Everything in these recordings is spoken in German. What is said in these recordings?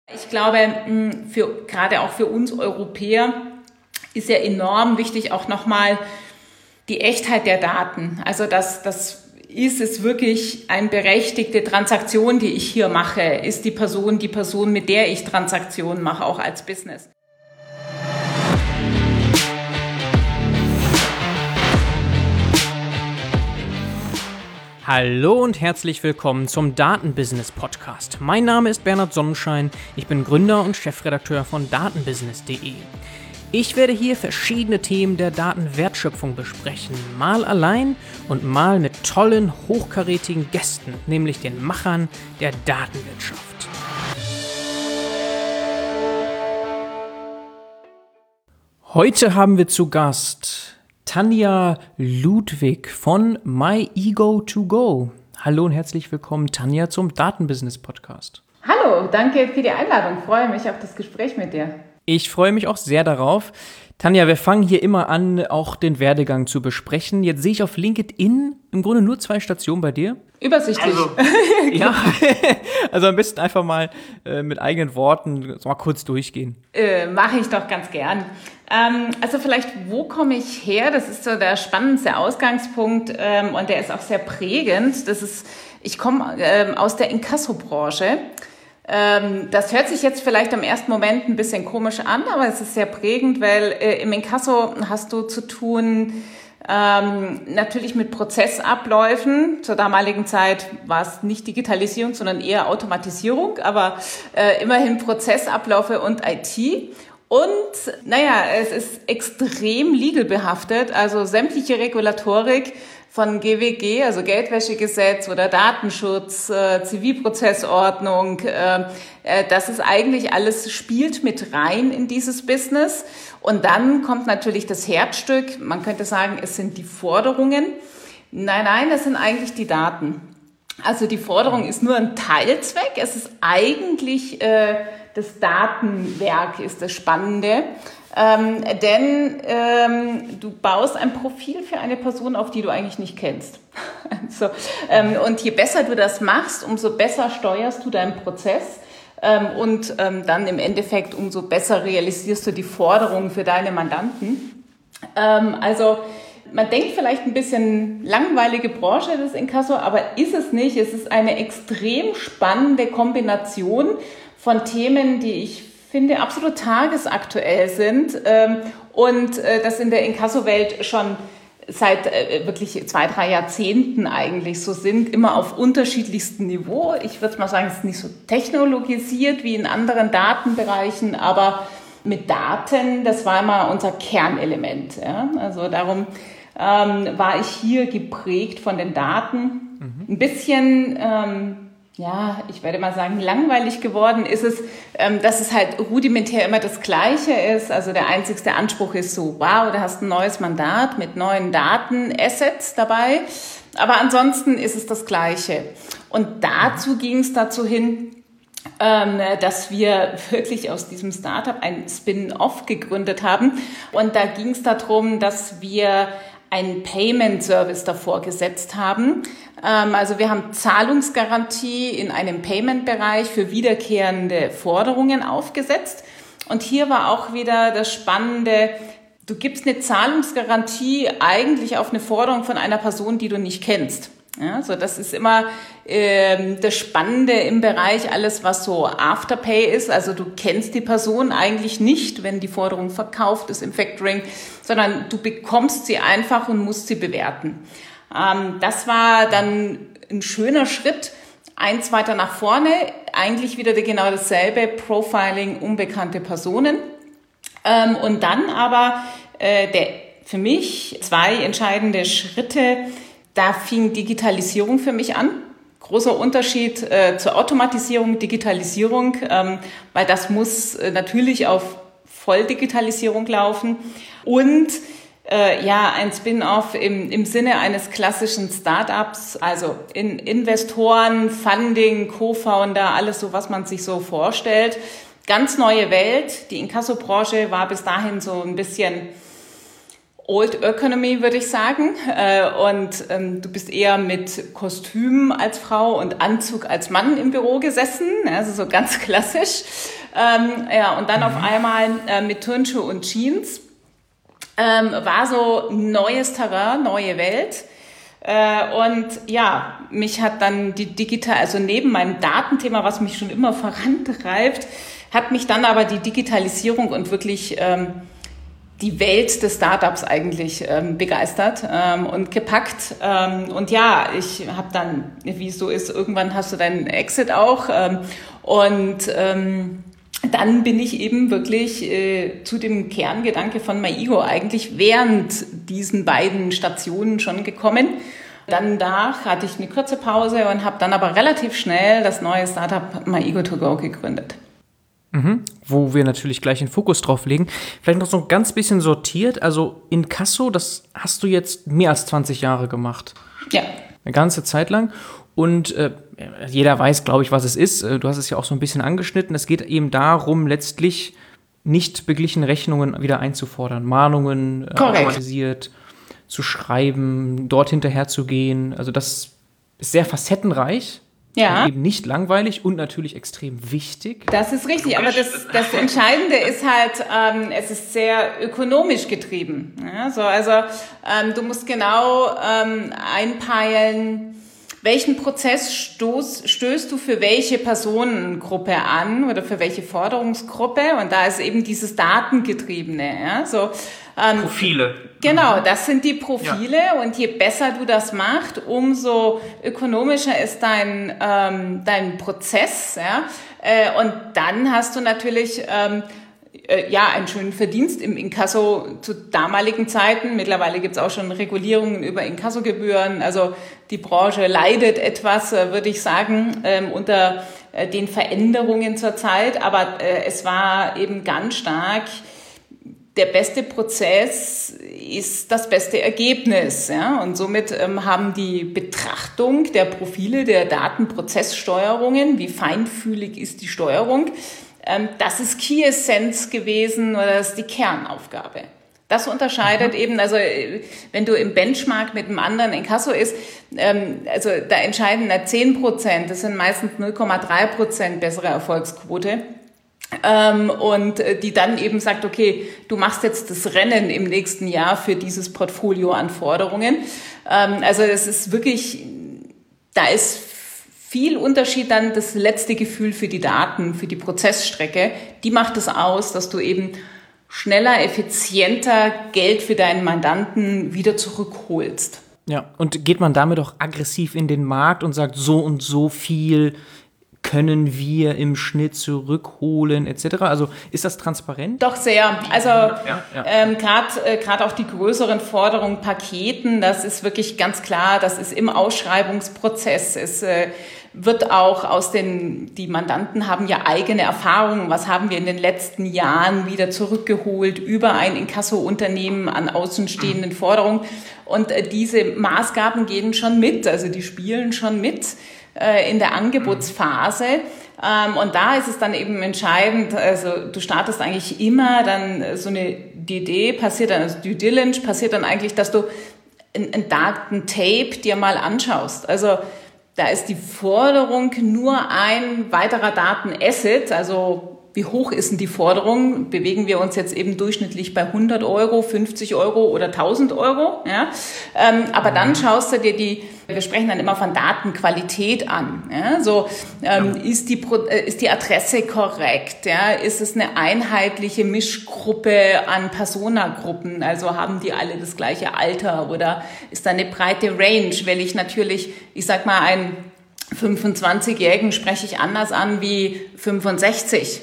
Ich glaube, gerade auch für uns Europäer ist ja enorm wichtig auch nochmal die Echtheit der Daten. Also das ist es wirklich eine berechtigte Transaktion, die ich hier mache? Ist die Person, mit der ich Transaktionen mache, auch als Business? Hallo und herzlich willkommen zum Datenbusiness Podcast. Mein Name ist Bernhard Sonnenschein, ich bin Gründer und Chefredakteur von datenbusiness.de. Ich werde hier verschiedene Themen der Datenwertschöpfung besprechen, mal allein und mal mit tollen, hochkarätigen Gästen, nämlich den Machern der Datenwirtschaft. Heute haben wir zu Gast Tanja Ludwig von MyEgo2Go. Hallo und herzlich willkommen, Tanja, zum Datenbusiness Podcast. Hallo, danke für die Einladung. Ich freue mich auf das Gespräch mit dir. Ich freue mich auch sehr darauf. Tanja, wir fangen hier immer an, auch den Werdegang zu besprechen. Jetzt sehe ich auf LinkedIn im Grunde nur 2 Stationen bei dir. Übersichtlich. Ja, also am besten einfach mal mit eigenen Worten mal kurz durchgehen. Mache ich doch ganz gern. Also vielleicht, wo komme ich her? Das ist so der spannendste Ausgangspunkt und der ist auch sehr prägend. Ich komme aus der Inkasso-Branche. Das hört sich jetzt vielleicht im ersten Moment ein bisschen komisch an, aber es ist sehr prägend, weil im Inkasso hast du zu tun natürlich mit Prozessabläufen. Zur damaligen Zeit war es nicht Digitalisierung, sondern eher Automatisierung, aber immerhin Prozessabläufe und IT. Und es ist extrem legal behaftet, also sämtliche Regulatorik von GWG, also Geldwäschegesetz oder Datenschutz, Zivilprozessordnung, das ist eigentlich alles, spielt mit rein in dieses Business. Und dann kommt natürlich das Herzstück, man könnte sagen, es sind die Forderungen. Nein, das sind eigentlich die Daten. Also die Forderung ist nur ein Teilzweck, es ist eigentlich das Datenwerk ist das Spannende. Denn du baust ein Profil für eine Person, auf die du eigentlich nicht kennst. Und je besser du das machst, umso besser steuerst du deinen Prozess und dann im Endeffekt umso besser realisierst du die Forderungen für deine Mandanten. Man denkt vielleicht ein bisschen langweilige Branche, das Inkasso, aber ist es nicht. Es ist eine extrem spannende Kombination von Themen, die ich finde, absolut tagesaktuell sind und das in der Inkasso-Welt schon seit wirklich 2-3 Jahrzehnten eigentlich so sind, immer auf unterschiedlichstem Niveau. Ich würde mal sagen, es ist nicht so technologisiert wie in anderen Datenbereichen, aber mit Daten, das war immer unser Kernelement. Ja? Also darum war ich hier geprägt von den Daten. Ein bisschen ich werde mal sagen, langweilig geworden ist es, dass es halt rudimentär immer das Gleiche ist. Also der einzigste Anspruch ist so, wow, du hast ein neues Mandat mit neuen Datenassets dabei. Aber ansonsten ist es das Gleiche. Und dazu ging es hin, dass wir wirklich aus diesem Startup ein Spin-off gegründet haben. Und da ging es darum, dass wir einen Payment-Service davor gesetzt haben. Also wir haben Zahlungsgarantie in einem Payment-Bereich für wiederkehrende Forderungen aufgesetzt. Und hier war auch wieder das Spannende, du gibst eine Zahlungsgarantie eigentlich auf eine Forderung von einer Person, die du nicht kennst. Ja, so das ist immer das Spannende im Bereich, alles was so Afterpay ist. Also du kennst die Person eigentlich nicht, wenn die Forderung verkauft ist im Factoring, sondern du bekommst sie einfach und musst sie bewerten. Das war dann ein schöner Schritt, eins weiter nach vorne, eigentlich wieder genau dasselbe, Profiling unbekannte Personen. Und dann aber für mich 2 entscheidende Schritte. Da fing Digitalisierung für mich an. Großer Unterschied zur Automatisierung, Digitalisierung, weil das muss natürlich auf Volldigitalisierung laufen. Und ein Spin-off im Sinne eines klassischen Startups, also Investoren, Funding, Co-Founder, alles so, was man sich so vorstellt. Ganz neue Welt. Die Inkasso-Branche war bis dahin so ein bisschen Old Economy, würde ich sagen. Und du bist eher mit Kostüm als Frau und Anzug als Mann im Büro gesessen, also so ganz klassisch. Und dann auf einmal mit Turnschuhe und Jeans. War so neues Terrain, neue Welt. Mich hat dann also neben meinem Datenthema, was mich schon immer vorantreibt, hat mich dann aber die Digitalisierung und wirklich die Welt des Startups eigentlich begeistert und gepackt. Ich habe dann, wie es so ist, irgendwann hast du deinen Exit auch. Dann bin ich eben wirklich zu dem Kerngedanke von MyEgo eigentlich während diesen beiden Stationen schon gekommen. Danach hatte ich eine kurze Pause und habe dann aber relativ schnell das neue Startup MyEgo2Go gegründet. Wo wir natürlich gleich den Fokus drauf legen. Vielleicht noch so ein ganz bisschen sortiert. Also Inkasso, das hast du jetzt mehr als 20 Jahre gemacht. Ja. Eine ganze Zeit lang. Und jeder weiß, glaube ich, was es ist. Du hast es ja auch so ein bisschen angeschnitten. Es geht eben darum, letztlich nicht beglichene Rechnungen wieder einzufordern. Mahnungen automatisiert zu schreiben, dort hinterher zu gehen. Also das ist sehr facettenreich. Ja. Und eben nicht langweilig und natürlich extrem wichtig. Das ist richtig, aber das Entscheidende ist halt, es ist sehr ökonomisch getrieben. Ja, du musst genau einpeilen, welchen Prozess stößt du für welche Personengruppe an oder für welche Forderungsgruppe? Und da ist eben dieses Datengetriebene. Ja, Profile. Genau, das sind die Profile. Ja. Und je besser du das machst, umso ökonomischer ist dein Prozess. Ja? Und dann hast du natürlich einen schönen Verdienst im Inkasso zu damaligen Zeiten. Mittlerweile gibt es auch schon Regulierungen über Inkassogebühren. Also die Branche leidet etwas, würde ich sagen, unter den Veränderungen zur Zeit. Aber es war eben ganz stark, der beste Prozess ist das beste Ergebnis. Ja? Und somit haben die Betrachtung der Profile der Datenprozesssteuerungen, wie feinfühlig ist die Steuerung, das ist Key Essence gewesen oder das ist die Kernaufgabe. Das unterscheidet eben, also wenn du im Benchmark mit einem anderen Inkasso ist, also da entscheiden 10%, das sind meistens 0,3% bessere Erfolgsquote. Und die dann eben sagt, okay, du machst jetzt das Rennen im nächsten Jahr für dieses Portfolio an Forderungen. Also es ist wirklich, da ist viel Unterschied dann das letzte Gefühl für die Daten, für die Prozessstrecke. Die macht es aus, dass du eben schneller, effizienter Geld für deinen Mandanten wieder zurückholst. Ja, und geht man damit auch aggressiv in den Markt und sagt, so und so viel können wir im Schnitt zurückholen etc.? Also ist das transparent? Doch sehr. Also gerade auch die größeren Forderungen, Paketen, das ist wirklich ganz klar, das ist im Ausschreibungsprozess. Es wird auch die Mandanten haben ja eigene Erfahrungen, was haben wir in den letzten Jahren wieder zurückgeholt über ein Inkasso-Unternehmen an außenstehenden Forderungen. Und diese Maßgaben gehen schon mit, also die spielen schon mit in der Angebotsphase. Und da ist es dann eben entscheidend, also du startest eigentlich immer dann so eine DD, passiert dann, also Due Diligence passiert dann eigentlich, dass du ein Datentape dir mal anschaust. Also da ist die Forderung nur ein weiterer Datenasset, also wie hoch ist denn die Forderung? Bewegen wir uns jetzt eben durchschnittlich bei 100 Euro, 50 Euro oder 1000 Euro? Ja? Aber dann schaust du dir wir sprechen dann immer von Datenqualität an. Ja? Ist die Adresse korrekt? Ja? Ist es eine einheitliche Mischgruppe an Personagruppen? Also haben die alle das gleiche Alter oder ist da eine breite Range? Weil ich natürlich, ich sag mal, einen 25-Jährigen spreche ich anders an wie 65.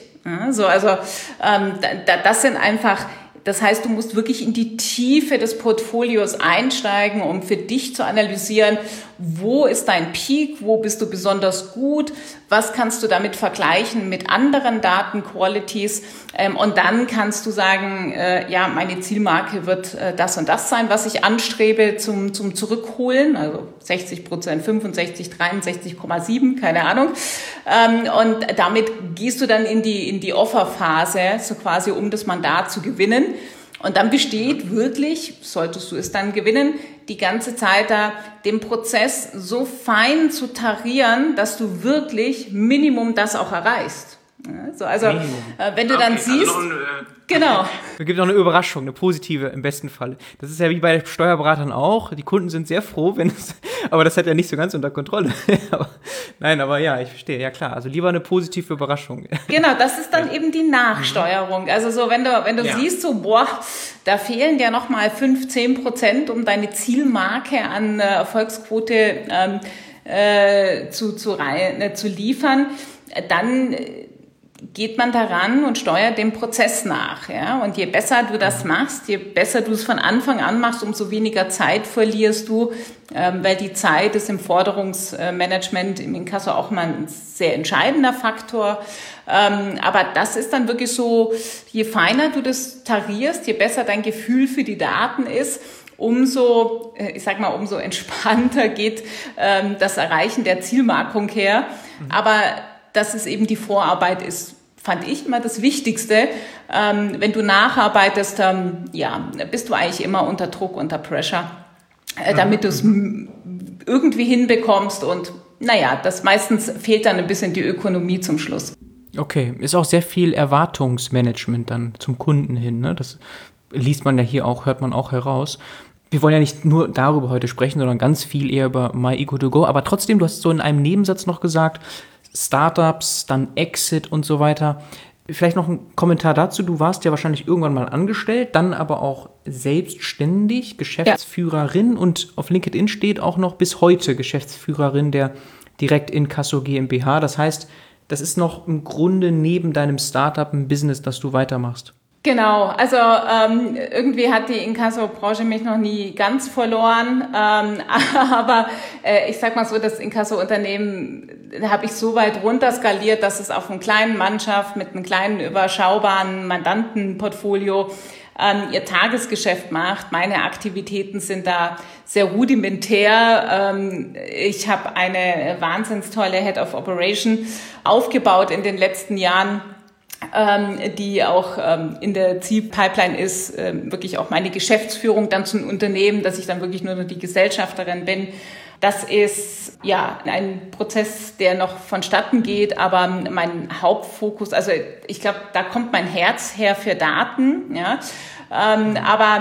Das sind einfach, das heißt, du musst wirklich in die Tiefe des Portfolios einsteigen, um für dich zu analysieren, wo ist dein Peak, wo bist du besonders gut, was kannst du damit vergleichen mit anderen Datenqualities und dann kannst du sagen, meine Zielmarke wird das und das sein, was ich anstrebe zum Zurückholen, also 60%, 65, 63,7, keine Ahnung. Und damit gehst du dann in die Offerphase, so quasi um das Mandat zu gewinnen. Und dann besteht wirklich, solltest du es dann gewinnen, die ganze Zeit da den Prozess so fein zu tarieren, dass du wirklich Minimum das auch erreichst. Also wenn du dann siehst, genau. Es gibt noch eine Überraschung, eine positive im besten Fall. Das ist ja wie bei Steuerberatern auch. Die Kunden sind sehr froh, aber das hat ja nicht so ganz unter Kontrolle. aber ja, ich verstehe, ja klar. Also lieber eine positive Überraschung. Genau, das ist dann eben die Nachsteuerung. Also so, wenn du siehst, so, da fehlen ja nochmal 5-10%, um deine Zielmarke an Erfolgsquote zu liefern, dann geht man daran und steuert dem Prozess nach. Ja? Und je besser du das machst, je besser du es von Anfang an machst, umso weniger Zeit verlierst du, weil die Zeit ist im Forderungsmanagement, im Inkasso auch mal ein sehr entscheidender Faktor. Aber das ist dann wirklich so, je feiner du das tarierst, je besser dein Gefühl für die Daten ist, umso entspannter geht das Erreichen der Zielmarkung her. Aber dass es eben die Vorarbeit ist, fand ich immer das Wichtigste. Wenn du nacharbeitest, bist du eigentlich immer unter Druck, unter Pressure, damit du es irgendwie hinbekommst. Und das meistens fehlt dann ein bisschen die Ökonomie zum Schluss. Okay, ist auch sehr viel Erwartungsmanagement dann zum Kunden hin, ne? Das liest man ja hier auch, hört man auch heraus. Wir wollen ja nicht nur darüber heute sprechen, sondern ganz viel eher über MyEgo2Go. Aber trotzdem, du hast so in einem Nebensatz noch gesagt, Startups, dann Exit und so weiter. Vielleicht noch ein Kommentar dazu. Du warst ja wahrscheinlich irgendwann mal angestellt, dann aber auch selbstständig, Geschäftsführerin und auf LinkedIn steht auch noch bis heute Geschäftsführerin der Direct Inkasso GmbH. Das heißt, das ist noch im Grunde neben deinem Startup ein Business, das du weitermachst. Genau, also irgendwie hat die Inkasso-Branche mich noch nie ganz verloren, aber ich sag mal so, das Inkasso-Unternehmen habe ich so weit runter skaliert, dass es auf einer kleinen Mannschaft mit einem kleinen, überschaubaren Mandantenportfolio ihr Tagesgeschäft macht. Meine Aktivitäten sind da sehr rudimentär. Ich habe eine wahnsinns tolle Head of Operation aufgebaut in den letzten Jahren, die auch in der Zielpipeline ist, wirklich auch meine Geschäftsführung dann zum Unternehmen, dass ich dann wirklich nur noch die Gesellschafterin bin. Das ist ein Prozess, der noch vonstatten geht, aber mein Hauptfokus, also ich glaube, da kommt mein Herz her für Daten, ja. Aber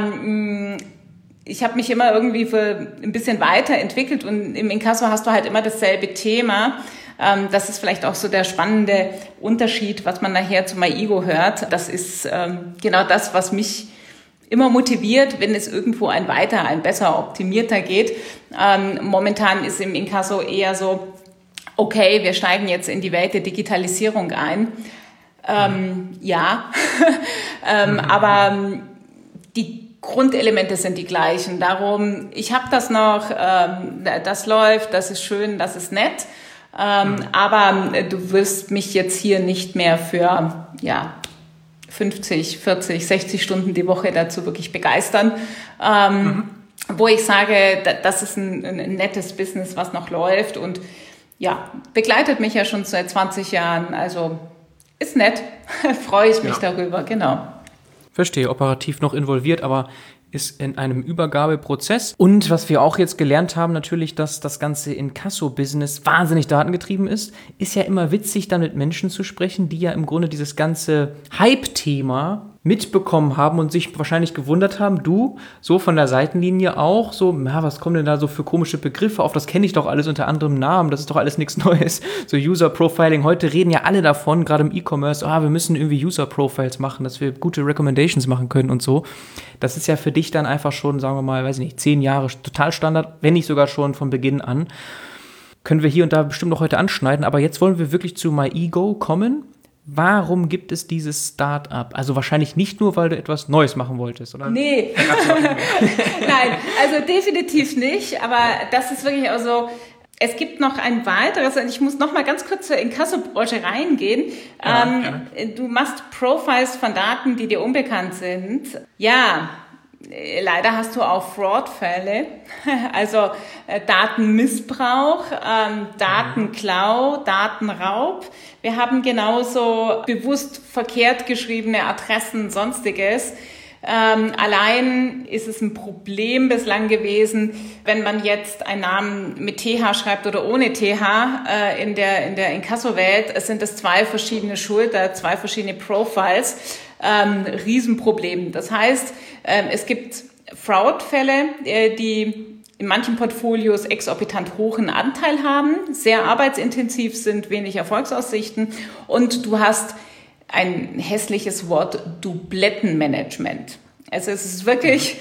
ich habe mich immer irgendwie für ein bisschen weiterentwickelt und im Inkasso hast du halt immer dasselbe Thema. Das ist vielleicht auch so der spannende Unterschied, was man nachher zu MyEgo hört. Das ist genau das, was mich immer motiviert, wenn es irgendwo ein besser optimierter geht. Momentan ist im Inkasso eher so, okay, wir steigen jetzt in die Welt der Digitalisierung ein. Aber die Grundelemente sind die gleichen. Darum, ich habe das noch, das läuft, das ist schön, das ist nett. Aber du wirst mich jetzt hier nicht mehr für 50, 40, 60 Stunden die Woche dazu wirklich begeistern. Wo ich sage, das ist ein nettes Business, was noch läuft und begleitet mich ja schon seit 20 Jahren. Also ist nett, freue ich mich darüber, genau. Verstehe, operativ noch involviert, aber ist in einem Übergabeprozess. Und was wir auch jetzt gelernt haben, natürlich, dass das ganze Inkasso-Business wahnsinnig datengetrieben ist ja immer witzig, dann mit Menschen zu sprechen, die ja im Grunde dieses ganze Hype-Thema mitbekommen haben und sich wahrscheinlich gewundert haben, du, so von der Seitenlinie auch, so, was kommen denn da so für komische Begriffe auf, das kenne ich doch alles unter anderem Namen, das ist doch alles nichts Neues, so User-Profiling, heute reden ja alle davon, gerade im E-Commerce, wir müssen irgendwie User-Profiles machen, dass wir gute Recommendations machen können und so. Das ist ja für dich dann einfach schon, sagen wir mal, 10 Jahre total Standard, wenn nicht sogar schon von Beginn an. Können wir hier und da bestimmt noch heute anschneiden, aber jetzt wollen wir wirklich zu MyEgo kommen. Warum gibt es dieses Start-up? Also wahrscheinlich nicht nur, weil du etwas Neues machen wolltest, oder? Nee. Nein, also definitiv nicht. Aber das ist wirklich auch so, es gibt noch ein weiteres, und ich muss noch mal ganz kurz zur Inkasso-Branche reingehen. Du machst Profiles von Daten, die dir unbekannt sind. Ja, leider hast du auch Fraud-Fälle, also Datenmissbrauch, Datenklau, Datenraub. Wir haben genauso bewusst verkehrt geschriebene Adressen, sonstiges. Allein ist es ein Problem bislang gewesen, wenn man jetzt einen Namen mit TH schreibt oder ohne TH in der Inkasso-Welt. Es sind das 2 verschiedene Schulter, 2 verschiedene Profiles. Riesenproblem. Das heißt, es gibt Fraud-Fälle, die in manchen Portfolios exorbitant hohen Anteil haben, sehr arbeitsintensiv sind, wenig Erfolgsaussichten und du hast ein hässliches Wort, Dublettenmanagement. Also es ist wirklich,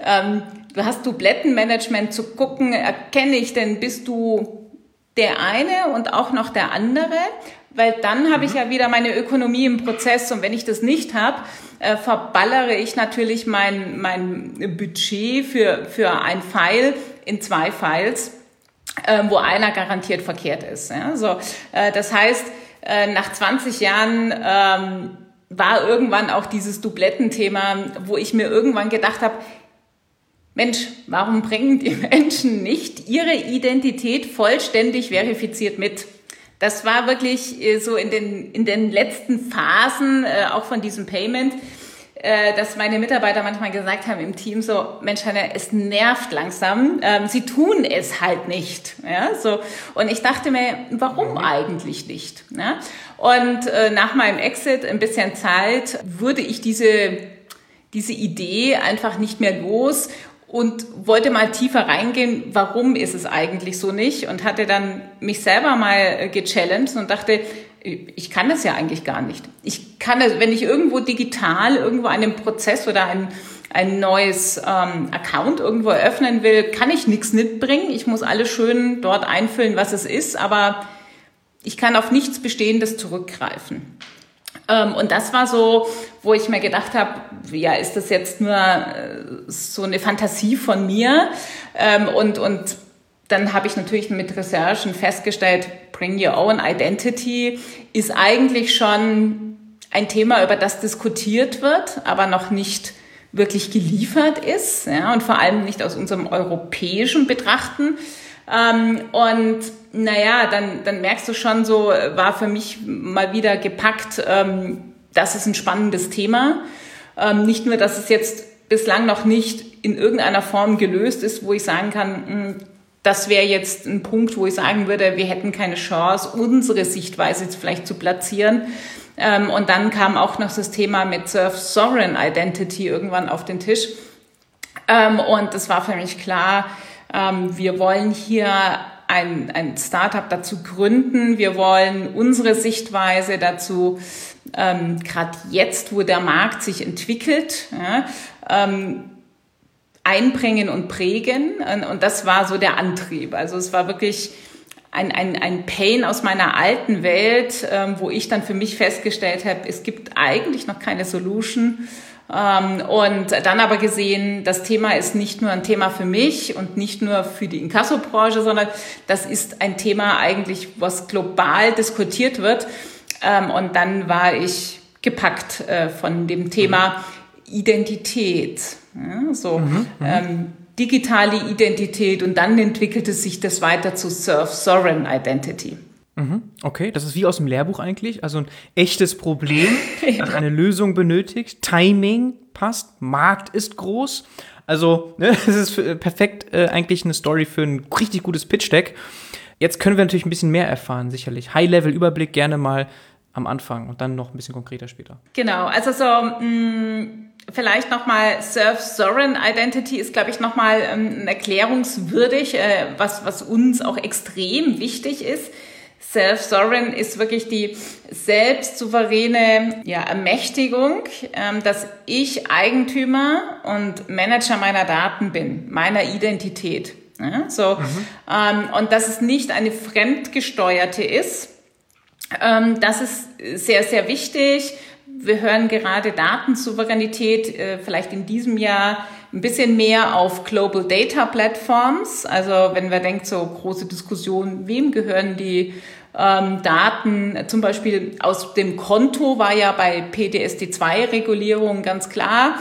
du hast Dublettenmanagement zu gucken, erkenne ich denn, bist du der eine und auch noch der andere? Weil dann habe ich ja wieder meine Ökonomie im Prozess und wenn ich das nicht habe, verballere ich natürlich mein Budget für ein File in 2 Files, wo einer garantiert verkehrt ist. Ja? So, das heißt, nach 20 Jahren war irgendwann auch dieses Dublettenthema, wo ich mir irgendwann gedacht habe, Mensch, warum bringen die Menschen nicht ihre Identität vollständig verifiziert mit? Das war wirklich so in den letzten Phasen auch von diesem Payment, dass meine Mitarbeiter manchmal gesagt haben im Team so, Mensch, Hanna, es nervt langsam, sie tun es halt nicht. Ja, so. Und ich dachte mir, warum eigentlich nicht? Ja? Und nach meinem Exit, ein bisschen Zeit, wurde ich diese Idee einfach nicht mehr los und wollte mal tiefer reingehen, warum ist es eigentlich so nicht und hatte dann mich selber mal gechallenged und dachte, ich kann das ja eigentlich gar nicht. Ich kann es, wenn ich irgendwo digital irgendwo einen Prozess oder ein neues Account irgendwo eröffnen will, kann ich nichts mitbringen. Ich muss alles schön dort einfüllen, was es ist, aber ich kann auf nichts Bestehendes zurückgreifen. Und das war so, wo ich mir gedacht habe, ja, ist das jetzt nur so eine Fantasie von mir? Und dann habe ich natürlich mit Recherchen festgestellt, Bring Your Own Identity ist eigentlich schon ein Thema, über das diskutiert wird, aber noch nicht wirklich geliefert ist, ja, und vor allem nicht aus unserem europäischen Betrachten. Und naja, dann merkst du schon so, war für mich mal wieder gepackt, das ist ein spannendes Thema. Nicht nur, dass es jetzt bislang noch nicht in irgendeiner Form gelöst ist, wo ich sagen kann, das wäre jetzt ein Punkt, wo ich sagen würde, wir hätten keine Chance, unsere Sichtweise jetzt vielleicht zu platzieren. Und dann kam auch noch das Thema mit Self-Sovereign Identity irgendwann auf den Tisch. Und das war für mich klar, wir wollen hier ein Startup dazu gründen. Wir wollen unsere Sichtweise dazu, gerade jetzt, wo der Markt sich entwickelt, einbringen und prägen. Und das war so der Antrieb. Also es war wirklich ein Pain aus meiner alten Welt, wo ich dann für mich festgestellt habe, es gibt eigentlich noch keine Solution. Und dann aber gesehen, das Thema ist nicht nur ein Thema für mich und nicht nur für die Inkasso-Branche, sondern das ist ein Thema eigentlich, was global diskutiert wird. Und dann war ich gepackt von dem Thema Identität. Ja, so, digitale Identität und dann entwickelte sich das weiter zu Self-Sovereign Identity. Okay, das ist wie aus dem Lehrbuch eigentlich, also ein echtes Problem, das eine Lösung benötigt, Timing passt, Markt ist groß, also das ist perfekt eigentlich eine Story für ein richtig gutes Pitch-Deck. Jetzt können wir natürlich ein bisschen mehr erfahren, sicherlich. High-Level-Überblick gerne mal am Anfang und dann noch ein bisschen konkreter später. Genau, also so vielleicht nochmal Self-Sovereign Identity ist, glaube ich, nochmal erklärungswürdig, was uns auch extrem wichtig ist. Self-Sovereign ist wirklich die selbstsouveräne Ermächtigung, dass ich Eigentümer und Manager meiner Daten bin, meiner Identität. Ja, so. Und dass es nicht eine fremdgesteuerte ist. Das ist sehr, sehr wichtig. Wir hören gerade Datensouveränität vielleicht in diesem Jahr ein bisschen mehr auf Global Data Platforms. Also wenn wir denken, so große Diskussion, wem gehören die Daten? Zum Beispiel aus dem Konto war ja bei PSD2-Regulierung ganz klar,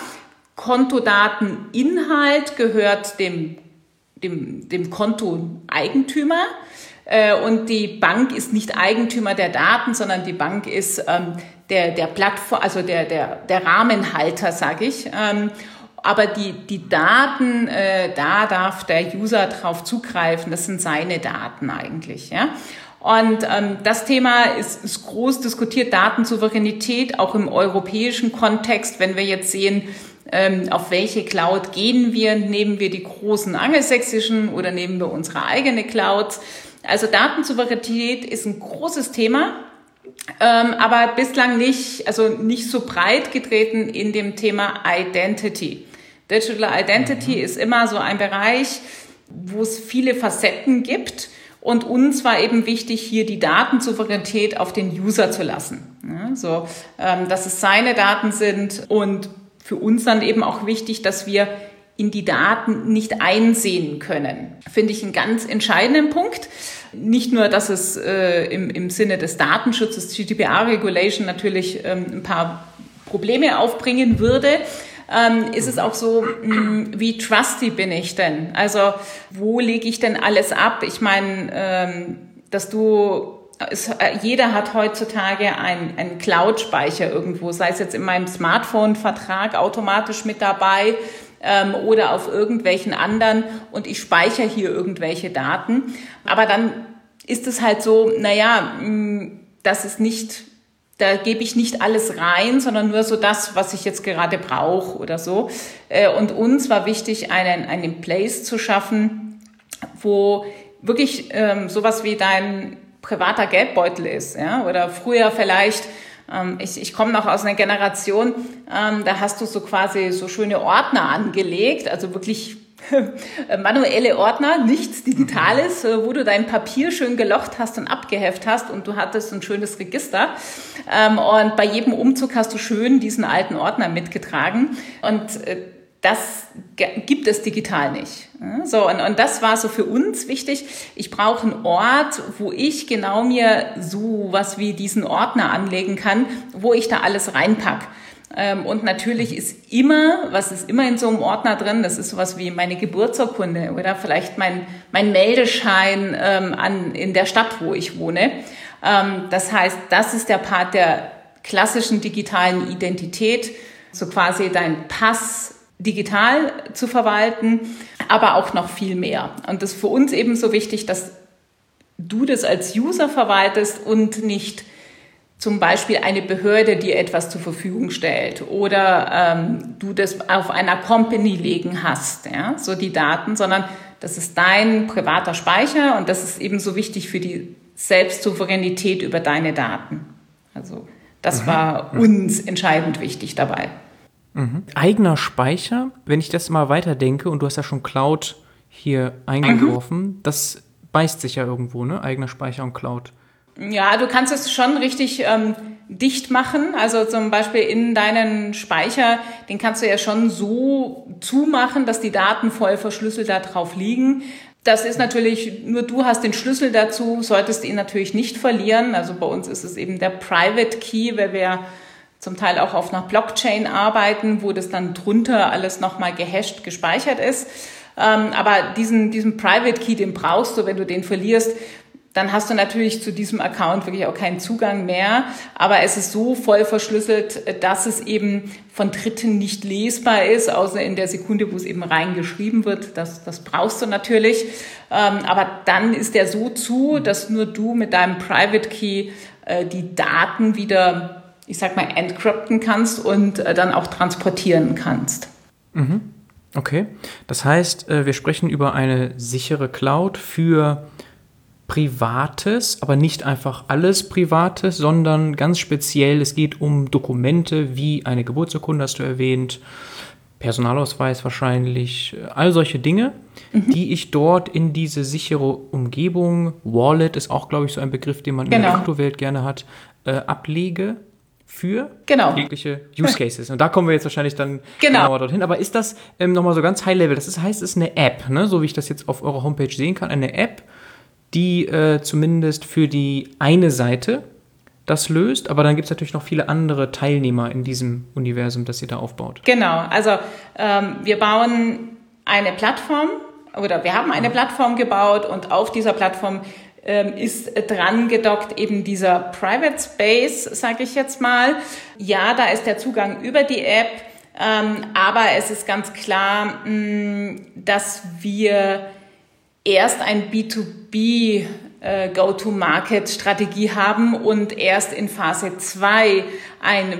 Kontodateninhalt gehört dem Kontoeigentümer. Und die Bank ist nicht Eigentümer der Daten, sondern die Bank ist der Plattform, also der Rahmenhalter, sage ich. Aber die Daten, da darf der User drauf zugreifen. Das sind seine Daten eigentlich, ja. Und das Thema ist groß diskutiert, Datensouveränität, auch im europäischen Kontext, wenn wir jetzt sehen, auf welche Cloud gehen wir, nehmen wir die großen angelsächsischen oder nehmen wir unsere eigene Cloud. Also Datensouveränität ist ein großes Thema, aber bislang nicht so breit getreten in dem Thema Identity. Digital Identity ist immer so ein Bereich, wo es viele Facetten gibt. Und uns war eben wichtig, hier die Datensouveränität auf den User zu lassen. Ja, dass es seine Daten sind und für uns dann eben auch wichtig, dass wir in die Daten nicht einsehen können. Finde ich einen ganz entscheidenden Punkt. Nicht nur, dass es im Sinne des Datenschutzes, GDPR-Regulation natürlich ein paar Probleme aufbringen würde, ist es auch so, wie trusty bin ich denn? Also wo lege ich denn alles ab? Ich meine, jeder hat heutzutage einen Cloud-Speicher irgendwo, sei es jetzt in meinem Smartphone-Vertrag automatisch mit dabei oder auf irgendwelchen anderen und ich speichere hier irgendwelche Daten. Aber dann ist es halt so, das ist nicht... Da gebe ich nicht alles rein, sondern nur so das, was ich jetzt gerade brauche oder so. Und uns war wichtig, einen Place zu schaffen, wo wirklich sowas wie dein privater Geldbeutel ist. Ja? Oder früher vielleicht, ich komme noch aus einer Generation, da hast du so quasi so schöne Ordner angelegt, also wirklich manuelle Ordner, nichts Digitales, wo du dein Papier schön gelocht hast und abgeheftet hast und du hattest ein schönes Register. Und bei jedem Umzug hast du schön diesen alten Ordner mitgetragen. Und das gibt es digital nicht. So, und das war so für uns wichtig. Ich brauche einen Ort, wo ich genau mir so was wie diesen Ordner anlegen kann, wo ich da alles reinpack. Und natürlich ist was ist immer in so einem Ordner drin? Das ist sowas wie meine Geburtsurkunde oder vielleicht mein Meldeschein in der Stadt, wo ich wohne. Das heißt, das ist der Part der klassischen digitalen Identität, so quasi dein Pass digital zu verwalten, aber auch noch viel mehr. Und das ist für uns eben so wichtig, dass du das als User verwaltest und nicht zum Beispiel eine Behörde dir etwas zur Verfügung stellt oder du das auf einer Company liegen hast, ja, so die Daten, sondern das ist dein privater Speicher und das ist eben so wichtig für die Selbstsouveränität über deine Daten. Also das war uns entscheidend wichtig dabei. Eigener Speicher, wenn ich das mal weiterdenke und du hast ja schon Cloud hier eingeworfen, das beißt sich ja irgendwo, ne? Eigener Speicher und Cloud. Ja, du kannst es schon richtig dicht machen. Also zum Beispiel in deinen Speicher, den kannst du ja schon so zumachen, dass die Daten voll verschlüsselt da drauf liegen. Das ist natürlich, nur du hast den Schlüssel dazu, solltest ihn natürlich nicht verlieren. Also bei uns ist es eben der Private Key, weil wir zum Teil auch auf einer Blockchain arbeiten, wo das dann drunter alles nochmal gehasht gespeichert ist. Aber diesen Private Key, den brauchst du, wenn du den verlierst, dann hast du natürlich zu diesem Account wirklich auch keinen Zugang mehr. Aber es ist so voll verschlüsselt, dass es eben von Dritten nicht lesbar ist, außer in der Sekunde, wo es eben reingeschrieben wird. Das brauchst du natürlich. Aber dann ist der so zu, dass nur du mit deinem Private Key die Daten wieder, ich sag mal, encrypten kannst und dann auch transportieren kannst. Okay. Das heißt, wir sprechen über eine sichere Cloud für Privates, aber nicht einfach alles Privates, sondern ganz speziell, es geht um Dokumente wie eine Geburtsurkunde, hast du erwähnt, Personalausweis wahrscheinlich, all solche Dinge, die ich dort in diese sichere Umgebung, Wallet ist auch, glaube ich, so ein Begriff, den man in der Kryptowelt gerne hat, ablege für jegliche Use Cases. Und da kommen wir jetzt wahrscheinlich dann genauer dorthin. Aber ist das nochmal so ganz High-Level? Das heißt, es ist eine App, ne? So wie ich das jetzt auf eurer Homepage sehen kann, eine App, die zumindest für die eine Seite das löst, aber dann gibt es natürlich noch viele andere Teilnehmer in diesem Universum, das ihr da aufbaut. Genau, also wir bauen eine Plattform oder wir haben eine Plattform gebaut und auf dieser Plattform ist dran gedockt eben dieser Private Space, sage ich jetzt mal. Ja, da ist der Zugang über die App, aber es ist ganz klar, dass wir erst ein B2B Go-to-Market-Strategie haben und erst in Phase 2 ein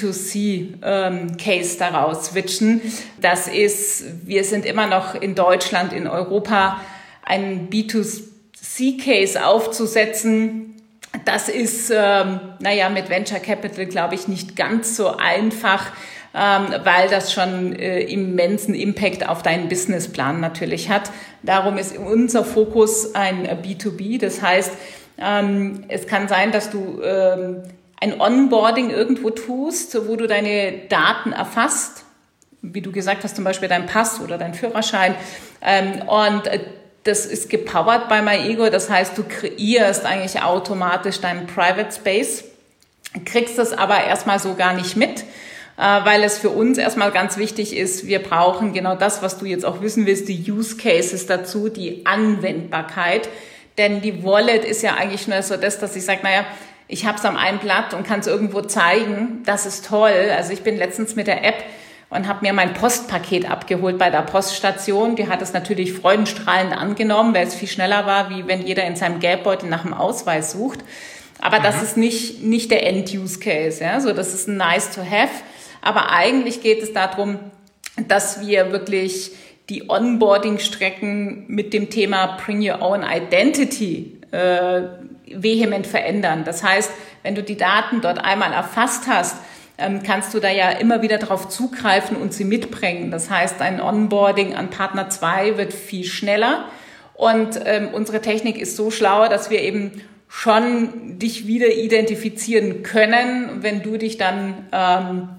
B2C-Case daraus switchen. Das ist, wir sind immer noch in Deutschland, in Europa, ein B2C-Case aufzusetzen. Das ist, mit Venture Capital, glaube ich, nicht ganz so einfach, weil das schon immensen Impact auf deinen Businessplan natürlich hat. Darum ist unser Fokus ein B2B. Das heißt, es kann sein, dass du ein Onboarding irgendwo tust, wo du deine Daten erfasst, wie du gesagt hast, zum Beispiel dein Pass oder dein Führerschein. Und das ist gepowert bei MyEgo. Das heißt, du kreierst eigentlich automatisch deinen Private Space, kriegst das aber erstmal so gar nicht mit, weil es für uns erstmal ganz wichtig ist, wir brauchen genau das, was du jetzt auch wissen willst, die Use Cases dazu, die Anwendbarkeit. Denn die Wallet ist ja eigentlich nur so das, dass ich sage, ich habe es am einen Blatt und kann es irgendwo zeigen. Das ist toll. Also ich bin letztens mit der App und habe mir mein Postpaket abgeholt bei der Poststation. Die hat es natürlich freudenstrahlend angenommen, weil es viel schneller war, wie wenn jeder in seinem Geldbeutel nach dem Ausweis sucht. Aber das ist nicht der End-Use-Case. Ja? So, das ist ein nice to have. Aber eigentlich geht es darum, dass wir wirklich die Onboarding-Strecken mit dem Thema Bring Your Own Identity vehement verändern. Das heißt, wenn du die Daten dort einmal erfasst hast, kannst du da ja immer wieder drauf zugreifen und sie mitbringen. Das heißt, ein Onboarding an Partner 2 wird viel schneller. Und unsere Technik ist so schlau, dass wir eben schon dich wieder identifizieren können, wenn du dich dann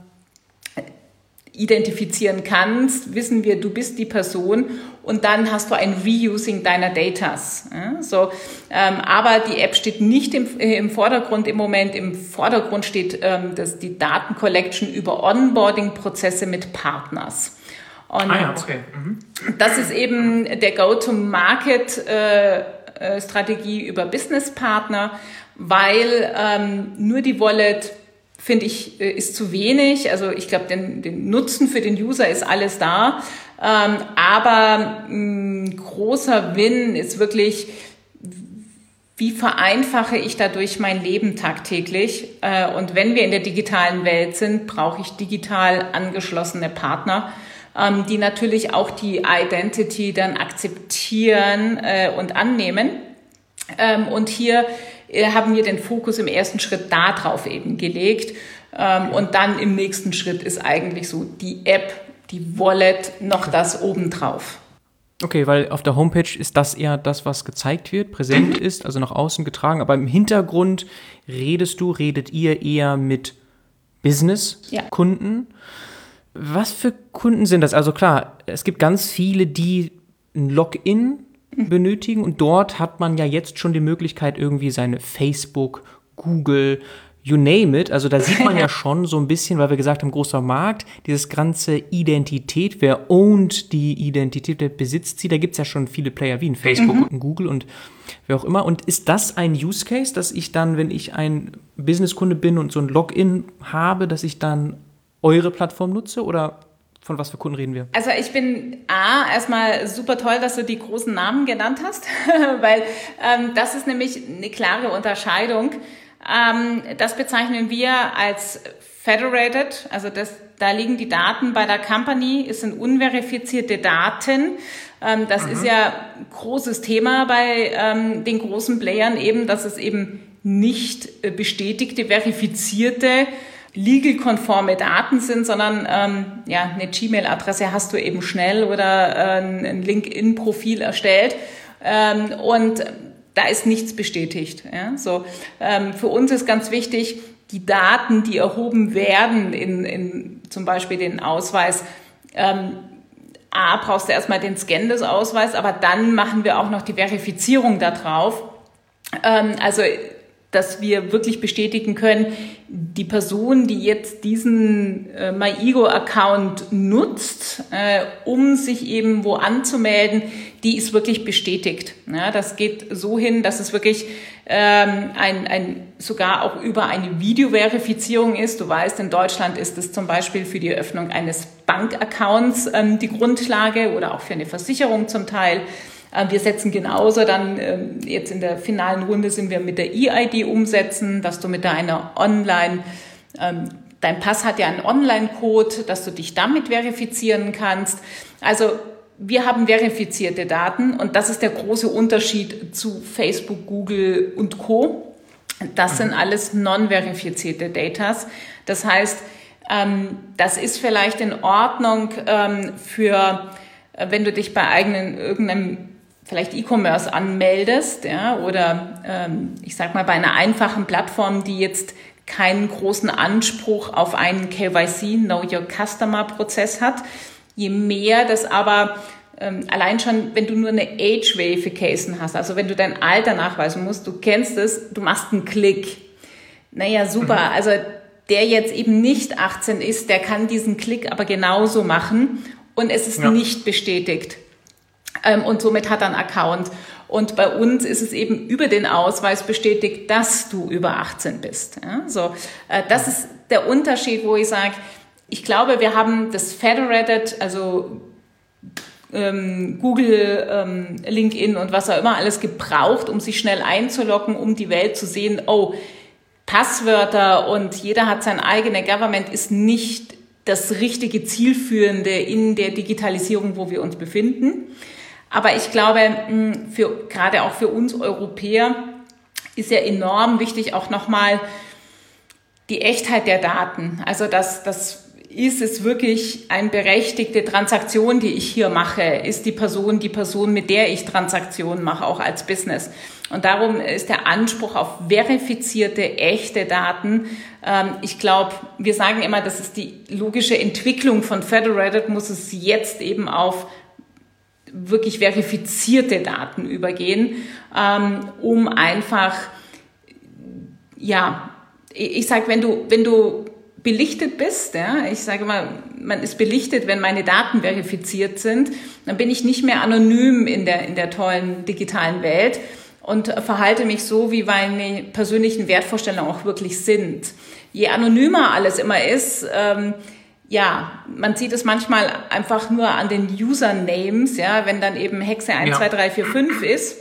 identifizieren kannst, wissen wir, du bist die Person und dann hast du ein Reusing deiner Datas. Ja, aber die App steht nicht im Vordergrund im Moment. Im Vordergrund steht die Datencollection über Onboarding-Prozesse mit Partners. Und okay. Das ist eben der Go-to-Market-Strategie über Business-Partner, weil nur die Wallet, finde ich, ist zu wenig. Also ich glaube, den Nutzen für den User ist alles da. Aber ein großer Win ist wirklich, wie vereinfache ich dadurch mein Leben tagtäglich? Und wenn wir in der digitalen Welt sind, brauche ich digital angeschlossene Partner, die natürlich auch die Identity dann akzeptieren und annehmen. Und hier haben wir den Fokus im ersten Schritt darauf eben gelegt. Und dann im nächsten Schritt ist eigentlich so die App, die Wallet, noch das obendrauf. Okay, weil auf der Homepage ist das eher das, was gezeigt wird, präsent ist, also nach außen getragen. Aber im Hintergrund redet ihr eher mit Business-Kunden. Ja. Was für Kunden sind das? Also klar, es gibt ganz viele, die ein Login benötigen und dort hat man ja jetzt schon die Möglichkeit, irgendwie seine Facebook, Google, you name it, also da sieht man ja schon so ein bisschen, weil wir gesagt haben, großer Markt, dieses ganze Identität, wer ownt die Identität, wer besitzt sie, da gibt es ja schon viele Player wie ein Facebook und ein Google und wer auch immer. Und ist das ein Use Case, dass ich dann, wenn ich ein Businesskunde bin und so ein Login habe, dass ich dann eure Plattform nutze oder von was für Kunden reden wir? Also ich bin erstmal super toll, dass du die großen Namen genannt hast, weil das ist nämlich eine klare Unterscheidung. Das bezeichnen wir als federated, also da liegen die Daten bei der Company, es sind unverifizierte Daten. Das ist ja ein großes Thema bei den großen Playern eben, dass es eben nicht bestätigte, verifizierte, legal-konforme Daten sind, sondern eine Gmail-Adresse hast du eben schnell oder ein LinkedIn-Profil erstellt und da ist nichts bestätigt. Ja? So, für uns ist ganz wichtig, die Daten, die erhoben werden in zum Beispiel den Ausweis, brauchst du erstmal den Scan des Ausweises, aber dann machen wir auch noch die Verifizierung da drauf. Also dass wir wirklich bestätigen können, die Person, die jetzt diesen MyEgo-Account nutzt, um sich eben wo anzumelden, die ist wirklich bestätigt. Ja, das geht so hin, dass es wirklich sogar auch über eine Videoverifizierung ist. Du weißt, in Deutschland ist es zum Beispiel für die Eröffnung eines Bankaccounts die Grundlage oder auch für eine Versicherung zum Teil. Wir setzen genauso dann, jetzt in der finalen Runde sind wir mit der eID umsetzen, dass du mit deiner dein Pass hat ja einen Online-Code, dass du dich damit verifizieren kannst. Also wir haben verifizierte Daten und das ist der große Unterschied zu Facebook, Google und Co. Das sind alles non-verifizierte Datas. Das heißt, das ist vielleicht in Ordnung wenn du dich bei irgendeinem vielleicht E-Commerce anmeldest, ja, oder ich sag mal bei einer einfachen Plattform, die jetzt keinen großen Anspruch auf einen KYC, Know Your Customer Prozess hat. Je mehr das aber, allein schon, wenn du nur eine Age Verification hast, also wenn du dein Alter nachweisen musst, du kennst es, du machst einen Klick. Naja, super, also der jetzt eben nicht 18 ist, der kann diesen Klick aber genauso machen und es ist nicht bestätigt. Und somit hat er einen Account. Und bei uns ist es eben über den Ausweis bestätigt, dass du über 18 bist. Ja, so, das ist der Unterschied, wo ich sage, ich glaube, wir haben das Federated, also Google, LinkedIn und was auch immer alles gebraucht, um sich schnell einzuloggen, um die Welt zu sehen, oh, Passwörter und jeder hat sein eigenes Government ist nicht das richtige Zielführende in der Digitalisierung, wo wir uns befinden. Aber ich glaube, gerade auch für uns Europäer ist ja enorm wichtig auch nochmal die Echtheit der Daten. Also das ist es wirklich eine berechtigte Transaktion, die ich hier mache? Ist die Person, mit der ich Transaktionen mache, auch als Business? Und darum ist der Anspruch auf verifizierte, echte Daten. Ich glaube, wir sagen immer, das ist die logische Entwicklung von Federated, muss es jetzt eben auf wirklich verifizierte Daten übergehen, um einfach, ja, ich sage, wenn du belichtet bist, ja, ich sage mal, man ist belichtet, wenn meine Daten verifiziert sind, dann bin ich nicht mehr anonym in der tollen digitalen Welt und verhalte mich so, wie meine persönlichen Wertvorstellungen auch wirklich sind. Je anonymer alles immer ist, man sieht es manchmal einfach nur an den Usernames, ja, wenn dann eben Hexe 1, 2, 3, 4, 5 ist.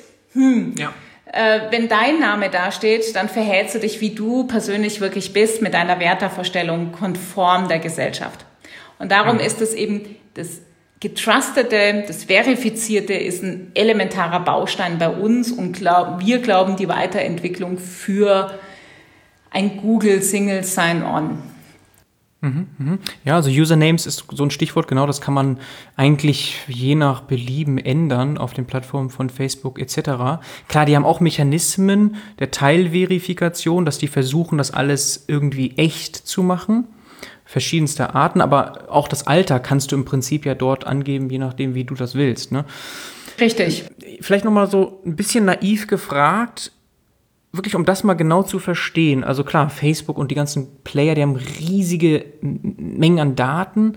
Wenn dein Name da steht, dann verhältst du dich, wie du persönlich wirklich bist, mit deiner Wertevorstellung konform der Gesellschaft. Und darum ist es eben das Getrustete, das Verifizierte ist ein elementarer Baustein bei uns und wir glauben die Weiterentwicklung für ein Google Single Sign-On. Ja, also Usernames ist so ein Stichwort, genau, das kann man eigentlich je nach Belieben ändern auf den Plattformen von Facebook etc. Klar, die haben auch Mechanismen der Teilverifikation, dass die versuchen, das alles irgendwie echt zu machen, verschiedenster Arten, aber auch das Alter kannst du im Prinzip ja dort angeben, je nachdem, wie du das willst, ne? Richtig. Vielleicht nochmal so ein bisschen naiv gefragt, wirklich, um das mal genau zu verstehen, also klar, Facebook und die ganzen Player, die haben riesige Mengen an Daten.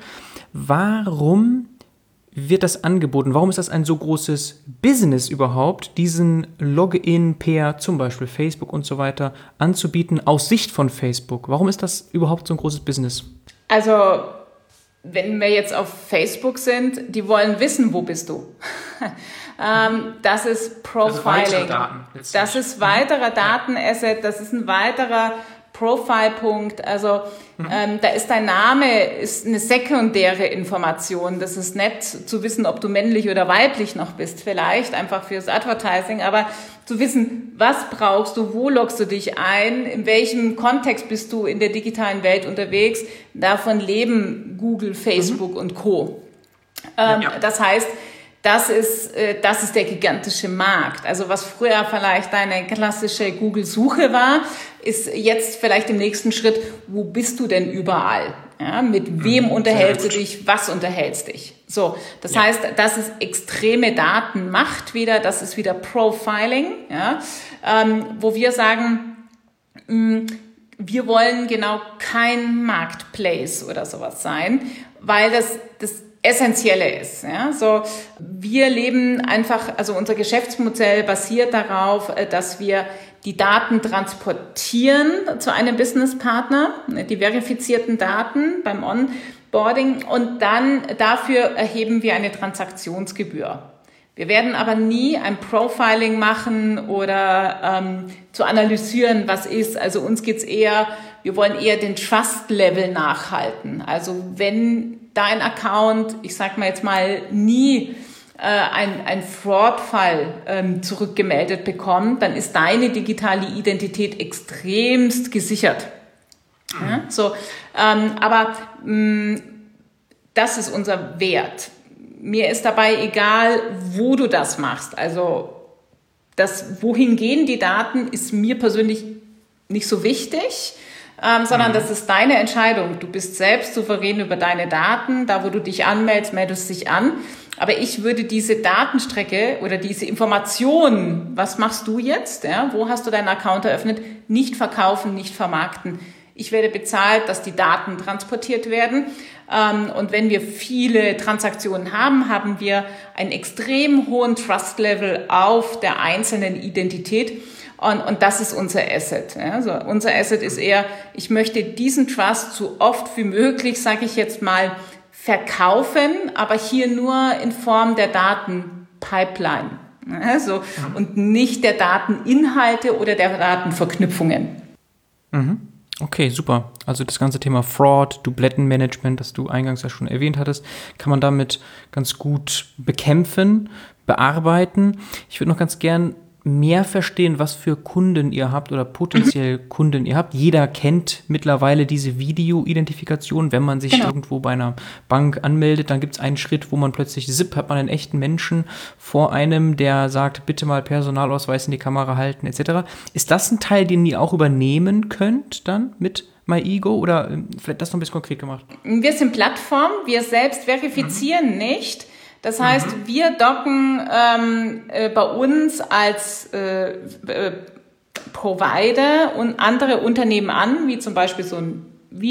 Warum wird das angeboten? Warum ist das ein so großes Business überhaupt, diesen Login per zum Beispiel Facebook und so weiter anzubieten aus Sicht von Facebook? Warum ist das überhaupt so ein großes Business? Also, wenn wir jetzt auf Facebook sind, die wollen wissen, wo bist du? Das ist Profiling. Das ist weiterer Datenasset, das ist ein weiterer Profile-Punkt. Also da ist dein Name, ist eine sekundäre Information. Das ist nett zu wissen, ob du männlich oder weiblich noch bist, vielleicht einfach fürs Advertising, aber zu wissen, was brauchst du, wo loggst du dich ein, in welchem Kontext bist du in der digitalen Welt unterwegs, davon leben Google, Facebook und Co. Das heißt, das ist der gigantische Markt. Also was früher vielleicht deine klassische Google-Suche war, ist jetzt vielleicht im nächsten Schritt, wo bist du denn überall? Ja, mit wem unterhältst du dich? Was unterhältst dich? So, das heißt, das ist extreme Datenmacht wieder, das ist wieder Profiling, ja, wo wir sagen, wir wollen genau kein Marketplace oder sowas sein, weil das Essentielle ist. Ja, so, wir leben einfach, also unser Geschäftsmodell basiert darauf, dass wir die Daten transportieren zu einem Businesspartner, die verifizierten Daten beim Onboarding, und dann dafür erheben wir eine Transaktionsgebühr. Wir werden aber nie ein Profiling machen oder zu analysieren, was ist. Also uns geht's eher, wir wollen eher den Trust-Level nachhalten. Also wenn dein Account, ich sag mal jetzt mal, nie ein Fraud-Fall zurückgemeldet bekommt, dann ist deine digitale Identität extremst gesichert. Ja, so, aber das ist unser Wert. Mir ist dabei egal, wo du das machst. Also wohin gehen die Daten, ist mir persönlich nicht so wichtig, sondern das ist deine Entscheidung. Du bist selbst souverän über deine Daten. Da, wo du dich anmeldest, meldest dich an. Aber ich würde diese Datenstrecke oder diese Information, was machst du jetzt, ja, wo hast du deinen Account eröffnet, nicht verkaufen, nicht vermarkten. Ich werde bezahlt, dass die Daten transportiert werden. Und wenn wir viele Transaktionen haben, haben wir einen extrem hohen Trust-Level auf der einzelnen Identität. Und das ist unser Asset. Also unser Asset ist eher, ich möchte diesen Trust so oft wie möglich, sage ich jetzt mal, verkaufen, aber hier nur in Form der Datenpipeline. Also, und nicht der Dateninhalte oder der Datenverknüpfungen. Mhm. Okay, super. Also das ganze Thema Fraud, Dublettenmanagement, das du eingangs ja schon erwähnt hattest, kann man damit ganz gut bekämpfen, bearbeiten. Ich würde noch ganz gern mehr verstehen, was für Kunden ihr habt oder potenziell Kunden ihr habt. Jeder kennt mittlerweile diese Video-Identifikation. Wenn man sich irgendwo bei einer Bank anmeldet, dann gibt es einen Schritt, wo man plötzlich hat man einen echten Menschen vor einem, der sagt, bitte mal Personalausweis in die Kamera halten etc. Ist das ein Teil, den ihr auch übernehmen könnt dann mit MyEgo oder vielleicht das noch ein bisschen konkret gemacht? Wir sind Plattform, wir selbst verifizieren nicht. Das heißt, wir docken bei uns als Provider und andere Unternehmen an, wie zum Beispiel so ein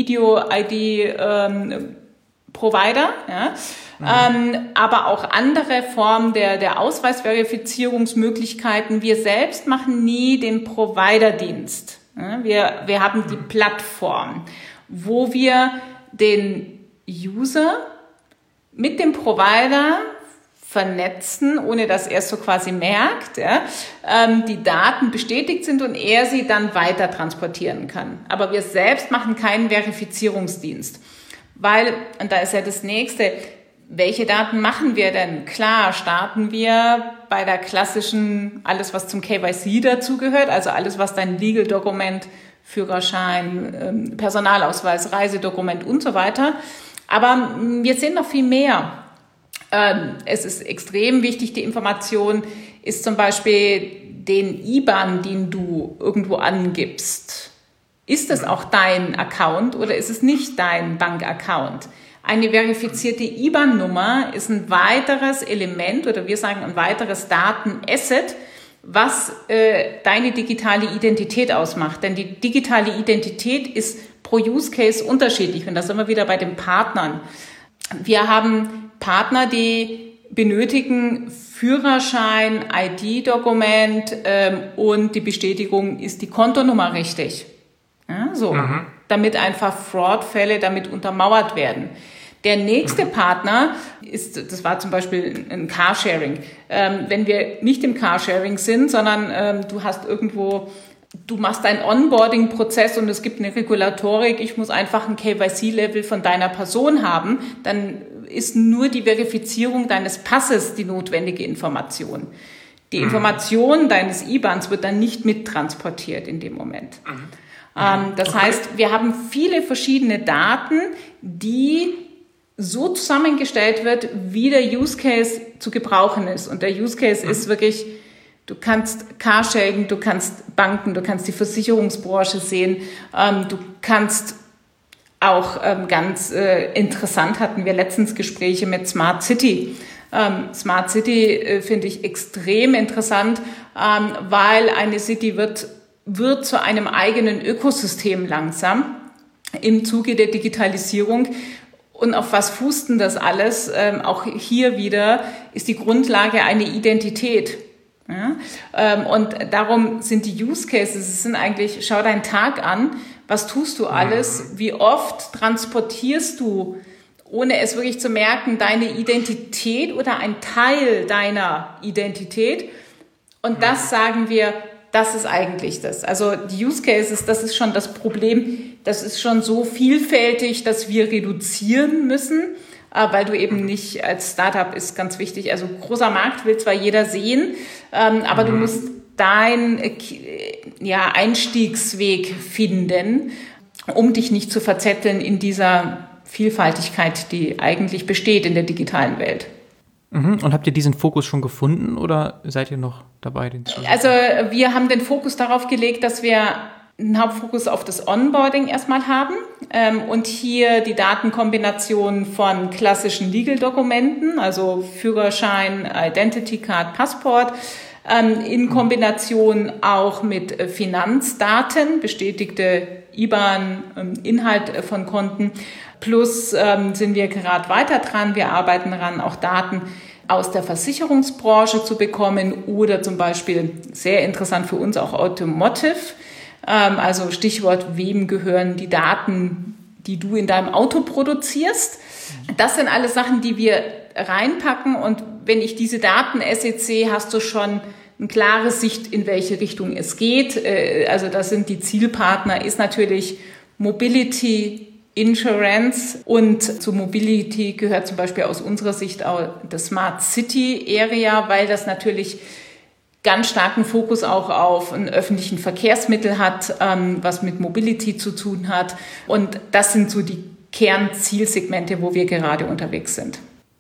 Video-ID-Provider, ja? Aber auch andere Formen der Ausweisverifizierungsmöglichkeiten. Wir selbst machen nie den Providerdienst. Ja? Wir haben die Plattform, wo wir den User mit dem Provider vernetzen, ohne dass er es so quasi merkt, ja, die Daten bestätigt sind und er sie dann weiter transportieren kann. Aber wir selbst machen keinen Verifizierungsdienst, weil, und da ist ja das Nächste, welche Daten machen wir denn? Klar, starten wir bei der klassischen, alles was zum KYC dazugehört, also alles was dein Legal-Dokument, Führerschein, Personalausweis, Reisedokument und so weiter. Aber wir sehen noch viel mehr. Es ist extrem wichtig, die Information ist zum Beispiel den IBAN, den du irgendwo angibst. Ist es auch dein Account oder ist es nicht dein Bankaccount? Eine verifizierte IBAN-Nummer ist ein weiteres Element oder wir sagen ein weiteres Datenasset, was deine digitale Identität ausmacht. Denn die digitale Identität ist pro Use Case unterschiedlich. Und da sind wir wieder bei den Partnern. Wir haben Partner, die benötigen Führerschein, ID-Dokument und die Bestätigung, ist die Kontonummer richtig. Ja, so, damit einfach Fraud-Fälle damit untermauert werden. Der nächste Partner ist, das war zum Beispiel ein Carsharing. Wenn wir nicht im Carsharing sind, sondern du hast irgendwo, du machst einen Onboarding-Prozess und es gibt eine Regulatorik, ich muss einfach ein KYC-Level von deiner Person haben, dann ist nur die Verifizierung deines Passes die notwendige Information. Die Information deines IBANs wird dann nicht mittransportiert in dem Moment. Das heißt, wir haben viele verschiedene Daten, die so zusammengestellt wird, wie der Use Case zu gebrauchen ist. Und der Use Case ist wirklich, du kannst Carsharing, du kannst Banken, du kannst die Versicherungsbranche sehen, du kannst auch ganz interessant hatten wir letztens Gespräche mit Smart City. Smart City finde ich extrem interessant, weil eine City wird zu einem eigenen Ökosystem langsam im Zuge der Digitalisierung. Und auf was fußt denn das alles? Auch hier wieder ist die Grundlage eine Identität. Ja? Und darum sind die Use Cases, es sind eigentlich, schau deinen Tag an, was tust du alles, wie oft transportierst du, ohne es wirklich zu merken, deine Identität oder ein Teil deiner Identität. Und das sagen wir, das ist eigentlich das. Also die Use Cases, das ist schon das Problem, das ist schon so vielfältig, dass wir reduzieren müssen, weil du eben nicht, als Startup ist ganz wichtig, also großer Markt will zwar jeder sehen, aber du musst deinen Einstiegsweg finden, um dich nicht zu verzetteln in dieser Vielfaltigkeit, die eigentlich besteht in der digitalen Welt. Und habt ihr diesen Fokus schon gefunden oder seid ihr noch dabei, den zu suchen? Also wir haben den Fokus darauf gelegt, dass wir einen Hauptfokus auf das Onboarding erstmal haben und hier die Datenkombination von klassischen Legal-Dokumenten, also Führerschein, Identity Card, Passport, in Kombination auch mit Finanzdaten, bestätigte IBAN, Inhalt von Konten. Plus sind wir gerade weiter dran, wir arbeiten daran, auch Daten aus der Versicherungsbranche zu bekommen oder zum Beispiel, sehr interessant für uns, auch Automotive. Also Stichwort, wem gehören die Daten, die du in deinem Auto produzierst. Das sind alles Sachen, die wir reinpacken und wenn ich diese Daten SEC, hast du schon eine klare Sicht, in welche Richtung es geht. Also das sind die Zielpartner, ist natürlich Mobility, Insurance und zu Mobility gehört zum Beispiel aus unserer Sicht auch das Smart City Area, weil das natürlich ganz starken Fokus auch auf einen öffentlichen Verkehrsmittel hat, was mit Mobility zu tun hat. Und das sind so die Kernzielsegmente, wo wir gerade unterwegs sind.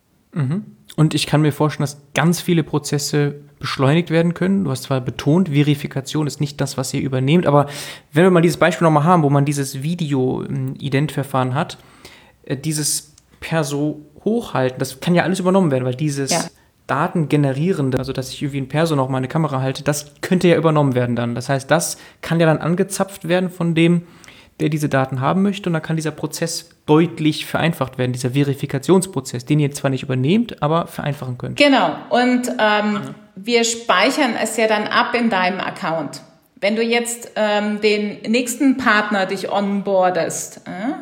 Und ich kann mir vorstellen, dass ganz viele Prozesse beschleunigt werden können. Du hast zwar betont, Verifikation ist nicht das, was ihr übernehmt, aber wenn wir mal dieses Beispiel nochmal haben, wo man dieses Video-Ident-Verfahren hat, dieses Perso hochhalten, das kann ja alles übernommen werden, weil dieses Datengenerierende, also dass ich irgendwie in Perso noch mal eine Kamera halte, das könnte ja übernommen werden dann. Das heißt, das kann ja dann angezapft werden von dem, der diese Daten haben möchte und dann kann dieser Prozess deutlich vereinfacht werden, dieser Verifikationsprozess, den ihr zwar nicht übernehmt, aber vereinfachen könnt. Genau, und wir speichern es ja dann ab in deinem Account. Wenn du jetzt den nächsten Partner dich onboardest,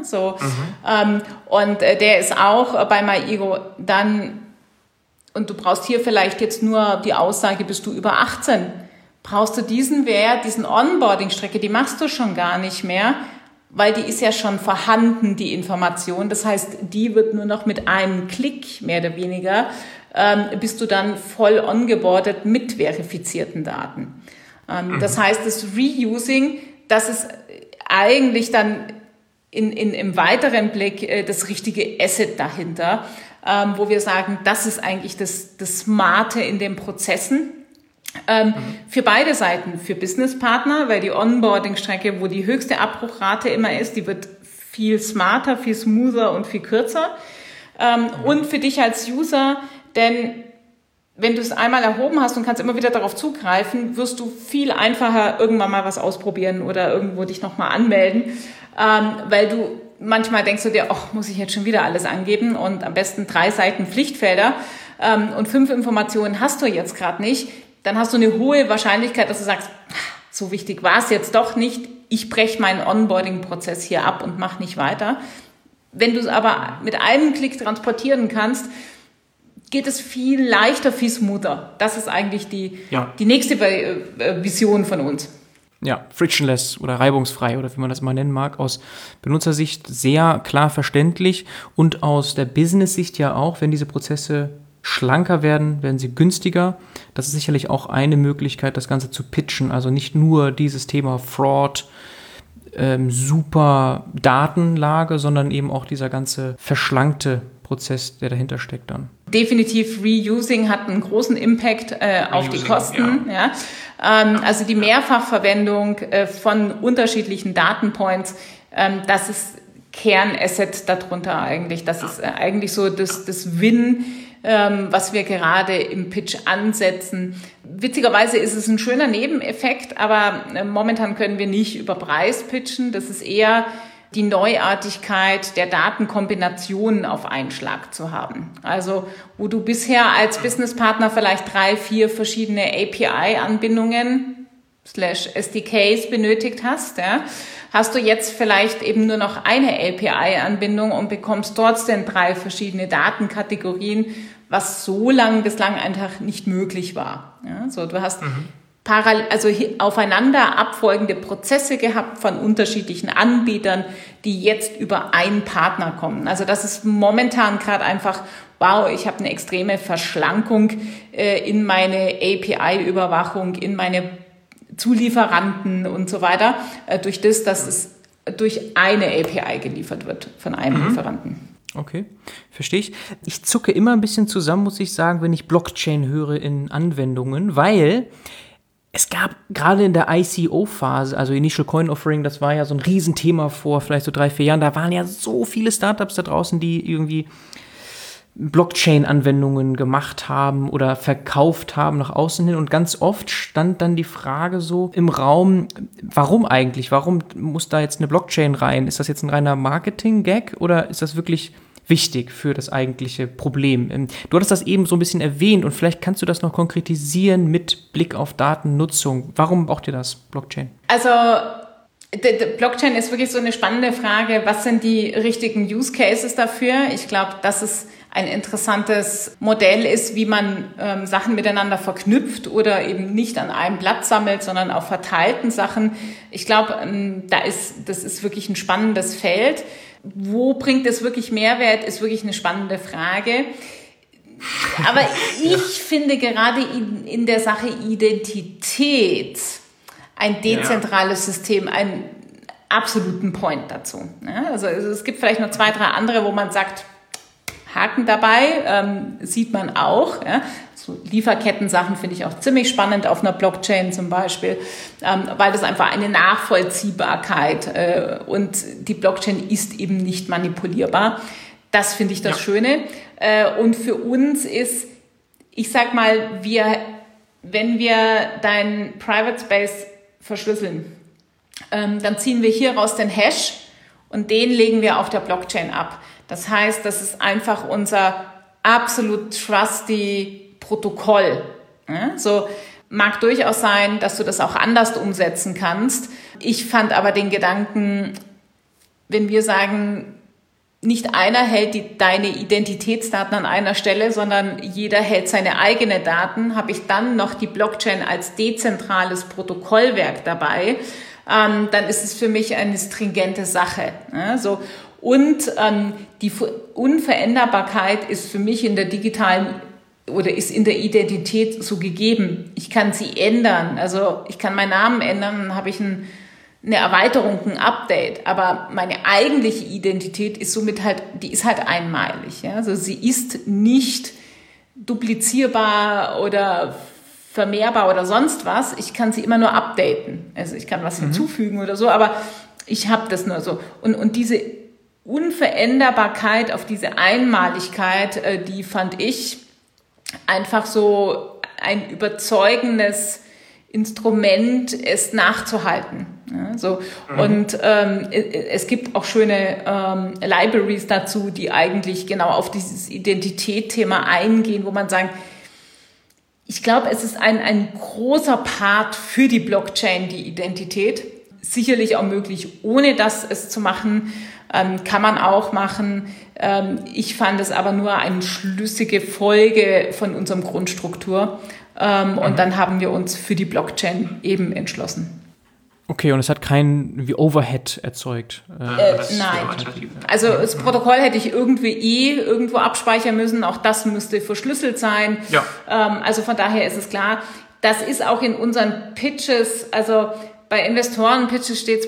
und der ist auch bei MyEgo, dann, und du brauchst hier vielleicht jetzt nur die Aussage, bist du über 18, brauchst du diesen Wert, diesen Onboarding-Strecke, die machst du schon gar nicht mehr, weil die ist ja schon vorhanden, die Information. Das heißt, die wird nur noch mit einem Klick, mehr oder weniger, bist du dann voll ongeboardet mit verifizierten Daten. Das heißt, das Reusing, das ist eigentlich dann im weiteren Blick das richtige Asset dahinter, wo wir sagen, das ist eigentlich das Smarte in den Prozessen. Für beide Seiten, für Businesspartner, weil die Onboarding-Strecke, wo die höchste Abbruchrate immer ist, die wird viel smarter, viel smoother und viel kürzer. Und für dich als User, denn wenn du es einmal erhoben hast und kannst immer wieder darauf zugreifen, wirst du viel einfacher irgendwann mal was ausprobieren oder irgendwo dich nochmal anmelden, weil du manchmal denkst du dir, ach, muss ich jetzt schon wieder alles angeben und am besten 3 Seiten Pflichtfelder und 5 Informationen hast du jetzt gerade nicht. Dann hast du eine hohe Wahrscheinlichkeit, dass du sagst, so wichtig war es jetzt doch nicht, ich breche meinen Onboarding-Prozess hier ab und mache nicht weiter. Wenn du es aber mit einem Klick transportieren kannst, geht es viel leichter, viel smoother. Das ist eigentlich die nächste Vision von uns. Ja, frictionless oder reibungsfrei oder wie man das mal nennen mag, aus Benutzersicht sehr klar verständlich und aus der Business-Sicht ja auch, wenn diese Prozesse schlanker werden, werden sie günstiger. Das ist sicherlich auch eine Möglichkeit, das Ganze zu pitchen. Also nicht nur dieses Thema Fraud, super Datenlage, sondern eben auch dieser ganze verschlankte Prozess, der dahinter steckt dann. Definitiv Reusing hat einen großen Impact auf die Kosten. Ja. Also die Mehrfachverwendung von unterschiedlichen Datenpoints, das ist Kernasset darunter eigentlich. Das ist eigentlich so das Win, was wir gerade im Pitch ansetzen. Witzigerweise ist es ein schöner Nebeneffekt, aber momentan können wir nicht über Preis pitchen. Das ist eher die Neuartigkeit der Datenkombinationen auf einen Schlag zu haben. Also wo du bisher als Businesspartner vielleicht 3, 4 verschiedene API-Anbindungen /SDKs benötigt hast, ja, hast du jetzt vielleicht eben nur noch eine API-Anbindung und bekommst trotzdem 3 verschiedene Datenkategorien, was so bislang einfach nicht möglich war. Ja, so, du hast aufeinander abfolgende Prozesse gehabt von unterschiedlichen Anbietern, die jetzt über einen Partner kommen. Also das ist momentan gerade einfach, wow, ich habe eine extreme Verschlankung in meine API-Überwachung, in meine Zulieferanten und so weiter, durch das, dass es durch eine API geliefert wird von einem Lieferanten. Okay, verstehe ich. Ich zucke immer ein bisschen zusammen, muss ich sagen, wenn ich Blockchain höre in Anwendungen, weil es gab gerade in der ICO-Phase, also Initial Coin Offering, das war ja so ein Riesenthema vor vielleicht so 3, 4 Jahren, da waren ja so viele Startups da draußen, die irgendwie Blockchain-Anwendungen gemacht haben oder verkauft haben nach außen hin, und ganz oft stand dann die Frage so im Raum, warum eigentlich? Warum muss da jetzt eine Blockchain rein? Ist das jetzt ein reiner Marketing-Gag oder ist das wirklich wichtig für das eigentliche Problem? Du hattest das eben so ein bisschen erwähnt und vielleicht kannst du das noch konkretisieren mit Blick auf Datennutzung. Warum braucht ihr das, Blockchain? Also Blockchain ist wirklich so eine spannende Frage. Was sind die richtigen Use Cases dafür? Ich glaube, dass es ein interessantes Modell ist, wie man Sachen miteinander verknüpft oder eben nicht an einem Blatt sammelt, sondern auf verteilten Sachen. Ich glaube, das ist wirklich ein spannendes Feld. Wo bringt es wirklich Mehrwert, ist wirklich eine spannende Frage. Aber ich finde gerade in der Sache Identität ein dezentrales System einen absoluten Point dazu. Also es gibt vielleicht noch 2, 3 andere, wo man sagt, Haken dabei, sieht man auch. Ja. So Lieferketten-Sachen finde ich auch ziemlich spannend auf einer Blockchain zum Beispiel, weil das einfach eine Nachvollziehbarkeit und die Blockchain ist eben nicht manipulierbar. Das finde ich das Schöne. Und für uns ist, ich sag mal, wenn wir deinen Private Space verschlüsseln, dann ziehen wir hier raus den Hash und den legen wir auf der Blockchain ab. Das heißt, das ist einfach unser absolut trusty Protokoll. Ja, so mag durchaus sein, dass du das auch anders umsetzen kannst. Ich fand aber den Gedanken, wenn wir sagen, nicht einer hält deine Identitätsdaten an einer Stelle, sondern jeder hält seine eigenen Daten, habe ich dann noch die Blockchain als dezentrales Protokollwerk dabei, dann ist es für mich eine stringente Sache. Ja, so. Und die Unveränderbarkeit ist für mich in der digitalen oder ist in der Identität so gegeben. Ich kann sie ändern. Also ich kann meinen Namen ändern, dann habe ich eine Erweiterung, ein Update. Aber meine eigentliche Identität ist somit die ist halt einmalig. Ja? Also sie ist nicht duplizierbar oder vermehrbar oder sonst was. Ich kann sie immer nur updaten. Also ich kann was hinzufügen oder so, aber ich habe das nur so. Und diese Unveränderbarkeit auf diese Einmaligkeit, die fand ich einfach so ein überzeugendes Instrument, es nachzuhalten. Ja, so. Und es gibt auch schöne Libraries dazu, die eigentlich genau auf dieses Identitätsthema eingehen, wo man sagt, ich glaube, es ist ein großer Part für die Blockchain, die Identität. Sicherlich auch möglich, ohne es zu machen, kann man auch machen. Ich fand es aber nur eine schlüssige Folge von unserem Grundstruktur. Und dann haben wir uns für die Blockchain eben entschlossen. Okay, und es hat kein Overhead erzeugt? Nein. Also das Protokoll hätte ich irgendwo abspeichern müssen. Auch das müsste verschlüsselt sein. Ja. Also von daher ist es klar. Das ist auch in unseren Pitches, also bei Investoren-Pitches steht's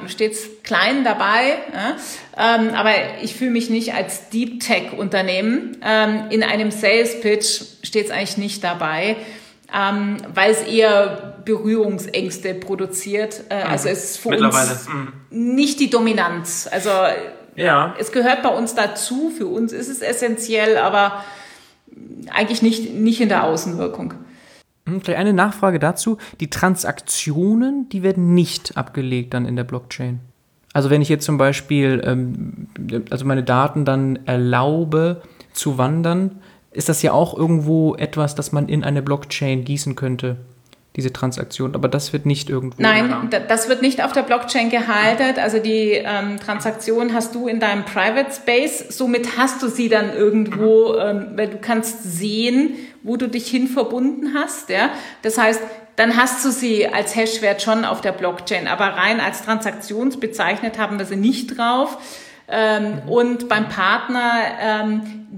klein dabei, ja? Aber ich fühle mich nicht als Deep Tech-Unternehmen. In einem Sales-Pitch steht's eigentlich nicht dabei, weil es eher Berührungsängste produziert. Also es ist für uns nicht die Dominanz. Also es gehört bei uns dazu. Für uns ist es essentiell, aber eigentlich nicht in der Außenwirkung. Vielleicht eine Nachfrage dazu. Die Transaktionen, die werden nicht abgelegt dann in der Blockchain. Also wenn ich jetzt zum Beispiel also meine Daten dann erlaube zu wandern, ist das ja auch irgendwo etwas, das man in eine Blockchain gießen könnte, diese Transaktion. Aber das wird nicht irgendwo... Nein, das wird nicht auf der Blockchain gehalten. Also die Transaktion hast du in deinem Private Space. Somit hast du sie dann irgendwo, weil du kannst sehen, wo du dich hin verbunden hast. Ja? Das heißt, dann hast du sie als Hashwert schon auf der Blockchain. Aber rein als transaktionsbezeichnet haben wir sie nicht drauf. Und beim Partner,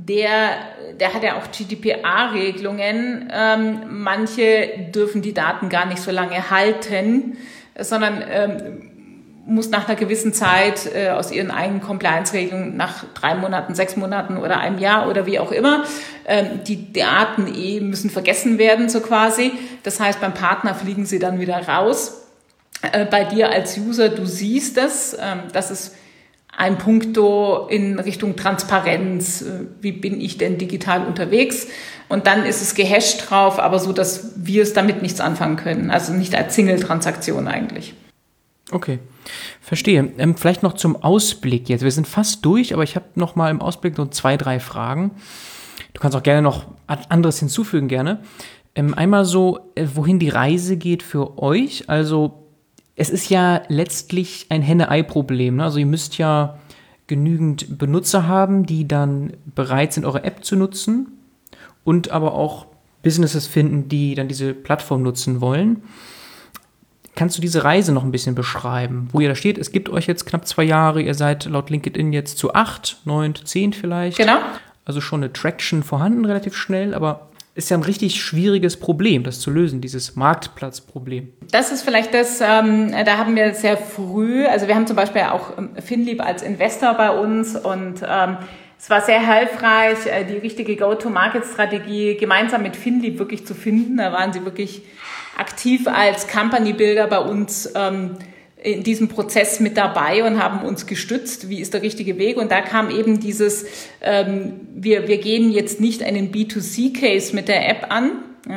der hat ja auch GDPR-Regelungen. Manche dürfen die Daten gar nicht so lange halten, sondern muss nach einer gewissen Zeit aus ihren eigenen Compliance-Regelungen nach 3 Monaten, 6 Monaten oder einem Jahr oder wie auch immer, die Daten müssen vergessen werden, so quasi. Das heißt, beim Partner fliegen sie dann wieder raus. Bei dir als User, du siehst das ist ein Punkto in Richtung Transparenz. Wie bin ich denn digital unterwegs? Und dann ist es gehasht drauf, aber so, dass wir es damit nichts anfangen können. Also nicht als Single-Transaktion eigentlich. Okay, verstehe. Vielleicht noch zum Ausblick jetzt. Wir sind fast durch, aber ich habe noch mal im Ausblick so 2, 3 Fragen. Du kannst auch gerne noch anderes hinzufügen, gerne. Einmal so, wohin die Reise geht für euch. Also es ist ja letztlich ein Henne-Ei-Problem. Ne? Also ihr müsst ja genügend Benutzer haben, die dann bereit sind, eure App zu nutzen und aber auch Businesses finden, die dann diese Plattform nutzen wollen. Kannst du diese Reise noch ein bisschen beschreiben, wo ihr da steht? Es gibt euch jetzt knapp 2 Jahre, ihr seid laut LinkedIn jetzt zu 8, 9, 10 vielleicht. Genau. Also schon eine Traction vorhanden, relativ schnell, aber ist ja ein richtig schwieriges Problem, das zu lösen, dieses Marktplatzproblem. Das ist vielleicht das, da haben wir sehr früh, also wir haben zum Beispiel auch Finlieb als Investor bei uns und es war sehr hilfreich, die richtige Go-to-Market-Strategie gemeinsam mit Finlieb wirklich zu finden. Da waren sie wirklich aktiv als Company-Builder bei uns in diesem Prozess mit dabei und haben uns gestützt, wie ist der richtige Weg. Und da kam eben dieses, wir gehen jetzt nicht einen B2C-Case mit der App an,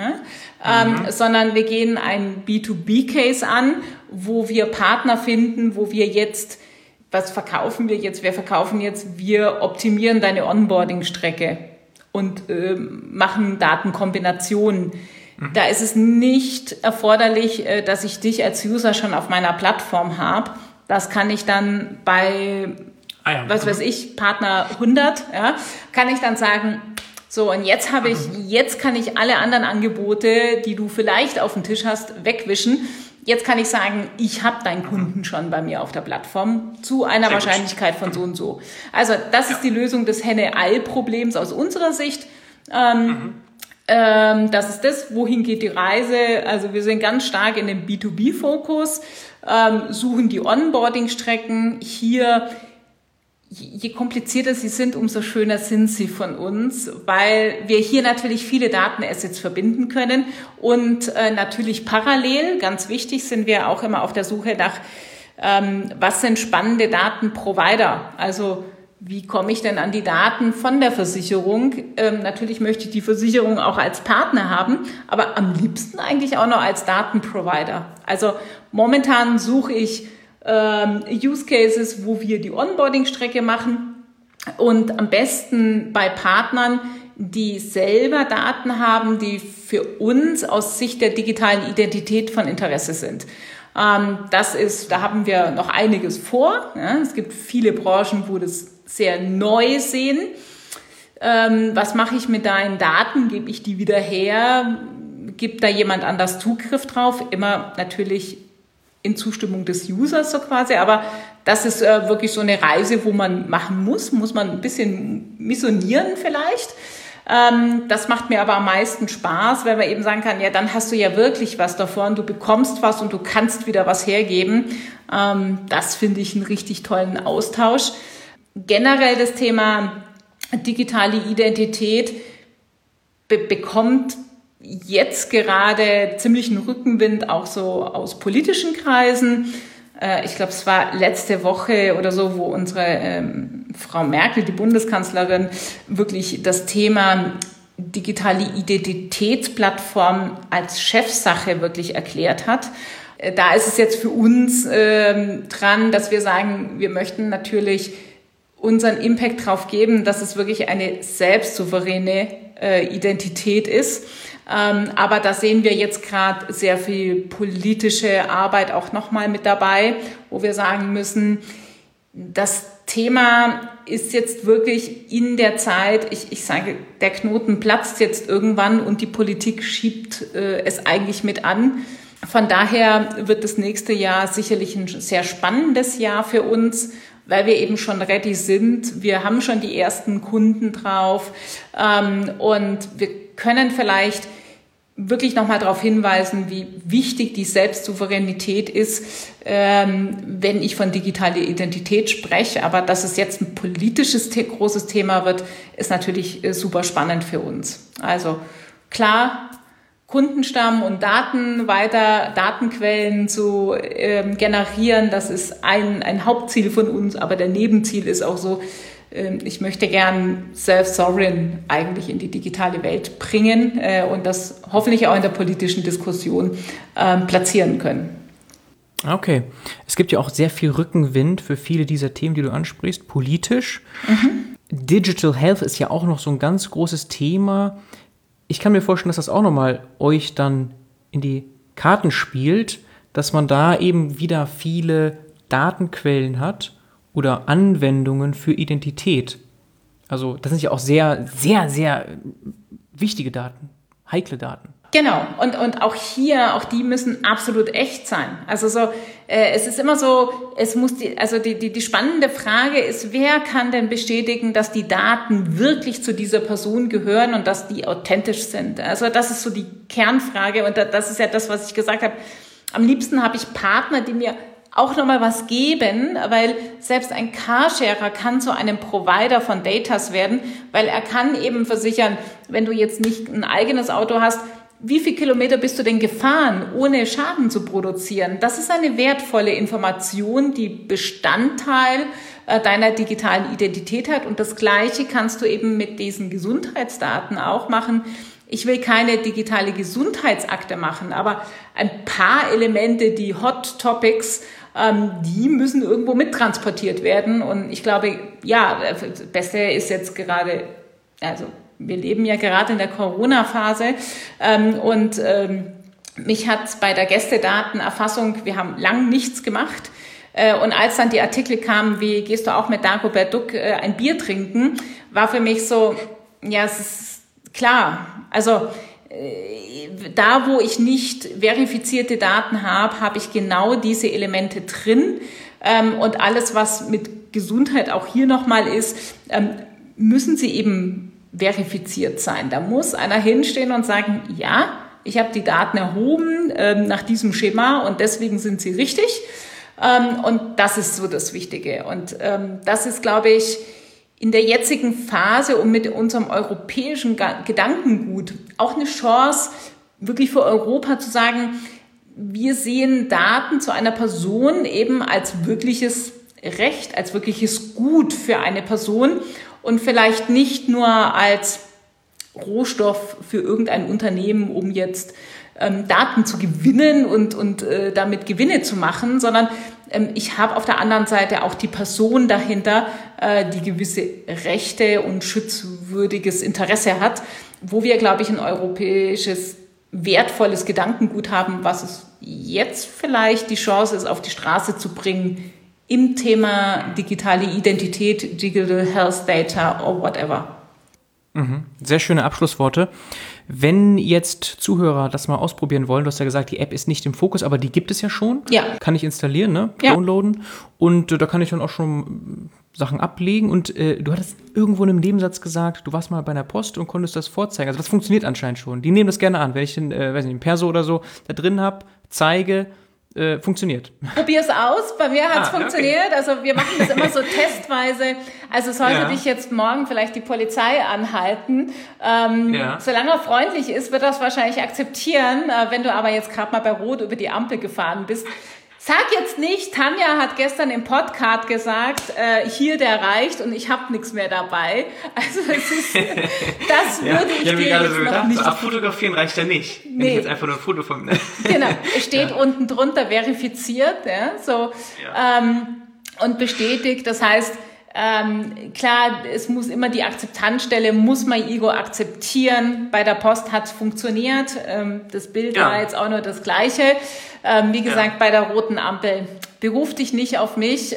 sondern wir gehen einen B2B-Case an, wo wir Partner finden, wo wir jetzt, was verkaufen wir jetzt? Wir optimieren deine Onboarding-Strecke und machen Datenkombinationen. Da ist es nicht erforderlich, dass ich dich als User schon auf meiner Plattform habe. Das kann ich dann bei, Partner 100, kann ich dann sagen, so, und jetzt kann ich alle anderen Angebote, die du vielleicht auf dem Tisch hast, wegwischen. Jetzt kann ich sagen, ich habe deinen Kunden schon bei mir auf der Plattform zu einer Wahrscheinlichkeit von so und so. Also das ist die Lösung des Henne-Ei-Problems aus unserer Sicht. Das ist das, wohin geht die Reise. Also wir sind ganz stark in dem B2B-Fokus, suchen die Onboarding-Strecken. Hier, je komplizierter sie sind, umso schöner sind sie von uns, weil wir hier natürlich viele Datenassets verbinden können und natürlich parallel, ganz wichtig, sind wir auch immer auf der Suche nach, was sind spannende Datenprovider, also wie komme ich denn an die Daten von der Versicherung? Natürlich möchte ich die Versicherung auch als Partner haben, aber am liebsten eigentlich auch noch als Datenprovider. Also momentan suche ich Use Cases, wo wir die Onboarding-Strecke machen und am besten bei Partnern, die selber Daten haben, die für uns aus Sicht der digitalen Identität von Interesse sind. Da haben wir noch einiges vor. Ja, es gibt viele Branchen, wo das sehr neu sehen. Was mache ich mit deinen Daten? Gebe ich die wieder her? Gibt da jemand anders Zugriff drauf? Immer natürlich in Zustimmung des Users so quasi, aber das ist wirklich so eine Reise, wo man machen muss man ein bisschen missionieren vielleicht. Das macht mir aber am meisten Spaß, weil man eben sagen kann, ja, dann hast du ja wirklich was davon, du bekommst was und du kannst wieder was hergeben. Das finde ich einen richtig tollen Austausch. Generell das Thema digitale Identität bekommt jetzt gerade ziemlichen Rückenwind auch so aus politischen Kreisen. Ich glaube, es war letzte Woche oder so, wo unsere Frau Merkel, die Bundeskanzlerin, wirklich das Thema digitale Identitätsplattform als Chefsache wirklich erklärt hat. da ist es jetzt für uns dran, dass wir sagen, wir möchten natürlich unseren Impact drauf geben, dass es wirklich eine selbstsouveräne Identität ist. Aber da sehen wir jetzt gerade sehr viel politische Arbeit auch nochmal mit dabei, wo wir sagen müssen, das Thema ist jetzt wirklich in der Zeit, ich sage, der Knoten platzt jetzt irgendwann und die Politik schiebt es eigentlich mit an. Von daher wird das nächste Jahr sicherlich ein sehr spannendes Jahr für uns, weil wir eben schon ready sind. Wir haben schon die ersten Kunden drauf und wir können vielleicht wirklich nochmal darauf hinweisen, wie wichtig die Selbstsouveränität ist, wenn ich von digitaler Identität spreche. Aber dass es jetzt ein politisches großes Thema wird, ist natürlich super spannend für uns. Also klar, Kundenstamm und Daten, weiter Datenquellen zu generieren, das ist ein Hauptziel von uns, aber der Nebenziel ist auch so, ich möchte gern self-sovereign eigentlich in die digitale Welt bringen und das hoffentlich auch in der politischen Diskussion platzieren können. Okay. Es gibt ja auch sehr viel Rückenwind für viele dieser Themen, die du ansprichst, politisch. Digital Health ist ja auch noch so ein ganz großes Thema. Ich kann mir vorstellen, dass das auch nochmal euch dann in die Karten spielt, dass man da eben wieder viele Datenquellen hat oder Anwendungen für Identität. Also das sind ja auch sehr, sehr, sehr wichtige Daten, heikle Daten. Genau. Und auch die müssen absolut echt sein. Also es ist immer so, die spannende Frage ist, wer kann denn bestätigen, dass die Daten wirklich zu dieser Person gehören und dass die authentisch sind? Also das ist so die Kernfrage und das ist ja das, was ich gesagt habe. Am liebsten habe ich Partner, die mir auch nochmal was geben, weil selbst ein Carsharer kann zu einem Provider von Datas werden, weil er kann eben versichern, wenn du jetzt nicht ein eigenes Auto hast, wie viel Kilometer bist du denn gefahren, ohne Schaden zu produzieren? Das ist eine wertvolle Information, die Bestandteil deiner digitalen Identität hat. Und das Gleiche kannst du eben mit diesen Gesundheitsdaten auch machen. Ich will keine digitale Gesundheitsakte machen, aber ein paar Elemente, die Hot Topics, die müssen irgendwo mittransportiert werden. Und ich glaube, ja, das Beste ist jetzt gerade, also wir leben ja gerade in der Corona-Phase mich hat bei der Gästedatenerfassung, wir haben lang nichts gemacht. Und als dann die Artikel kamen, wie gehst du auch mit Dagobert Duck ein Bier trinken, war für mich so, ja, es ist klar. Also da, wo ich nicht verifizierte Daten habe ich genau diese Elemente drin. Und alles, was mit Gesundheit auch hier nochmal ist, müssen sie eben verifiziert sein. Da muss einer hinstehen und sagen, ja, ich habe die Daten erhoben nach diesem Schema und deswegen sind sie richtig. Und das ist so das Wichtige. Und das ist, glaube ich, in der jetzigen Phase und mit unserem europäischen Gedankengut auch eine Chance, wirklich für Europa zu sagen, wir sehen Daten zu einer Person eben als wirkliches Recht, als wirkliches Gut für eine Person und vielleicht nicht nur als Rohstoff für irgendein Unternehmen, um jetzt Daten zu gewinnen und damit Gewinne zu machen, sondern ich habe auf der anderen Seite auch die Person dahinter, die gewisse Rechte und schutzwürdiges Interesse hat, wo wir, glaube ich, ein europäisches wertvolles Gedankengut haben, was es jetzt vielleicht die Chance ist, auf die Straße zu bringen im Thema digitale Identität, Digital Health Data or whatever. Sehr schöne Abschlussworte. Wenn jetzt Zuhörer das mal ausprobieren wollen, du hast ja gesagt, die App ist nicht im Fokus, aber die gibt es ja schon. Ja. Kann ich installieren, ne? Ja. Downloaden. Und da kann ich dann auch schon Sachen ablegen. Und du hattest irgendwo in einem Nebensatz gesagt, du warst mal bei einer Post und konntest das vorzeigen. Also das funktioniert anscheinend schon. Die nehmen das gerne an. Wenn ich den, einen Perso oder so da drin habe, zeige, funktioniert. Probier's aus. Bei mir hat's funktioniert. Okay. Also wir machen das immer so testweise. Also sollte dich jetzt morgen vielleicht die Polizei anhalten. Solange er freundlich ist, wird er das wahrscheinlich akzeptieren. Wenn du aber jetzt gerade mal bei Rot über die Ampel gefahren bist, Sag jetzt nicht, Tanja hat gestern im Podcast gesagt, hier der reicht und ich habe nichts mehr dabei. Also das würde ich dir jetzt noch gedacht, nicht... So abfotografieren reicht ja nicht. Nee. Wenn ich jetzt einfach nur ein Foto von mir... Genau, es steht unten drunter verifiziert, und bestätigt. Das heißt, klar, es muss immer die Akzeptanzstelle, muss MyEgo akzeptieren. Bei der Post hat es funktioniert. Das Bild war jetzt auch nur das Gleiche. Wie gesagt, bei der roten Ampel, beruf dich nicht auf mich.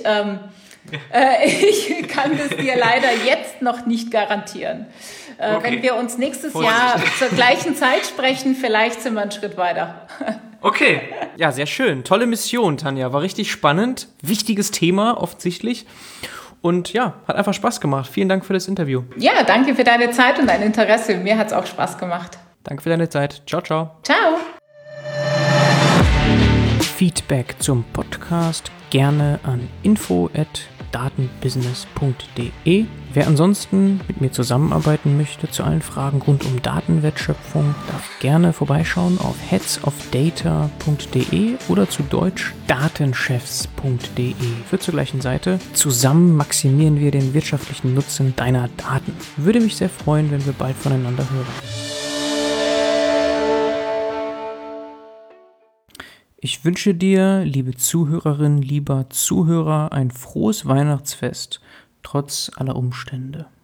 Ich kann das dir leider jetzt noch nicht garantieren. Okay. Wenn wir uns nächstes Jahr zur gleichen Zeit sprechen, vielleicht sind wir einen Schritt weiter. Okay. Ja, sehr schön. Tolle Mission, Tanja. War richtig spannend. Wichtiges Thema, offensichtlich. Und ja, hat einfach Spaß gemacht. Vielen Dank für das Interview. Ja, danke für deine Zeit und dein Interesse. Mir hat es auch Spaß gemacht. Danke für deine Zeit. Ciao, ciao. Ciao. Feedback zum Podcast gerne an info@datenbusiness.de. Wer ansonsten mit mir zusammenarbeiten möchte zu allen Fragen rund um Datenwertschöpfung, darf gerne vorbeischauen auf headsofdata.de oder zu Deutsch datenchefs.de. Führt zur gleichen Seite. Zusammen maximieren wir den wirtschaftlichen Nutzen deiner Daten. Würde mich sehr freuen, wenn wir bald voneinander hören. Ich wünsche dir, liebe Zuhörerin, lieber Zuhörer, ein frohes Weihnachtsfest, trotz aller Umstände.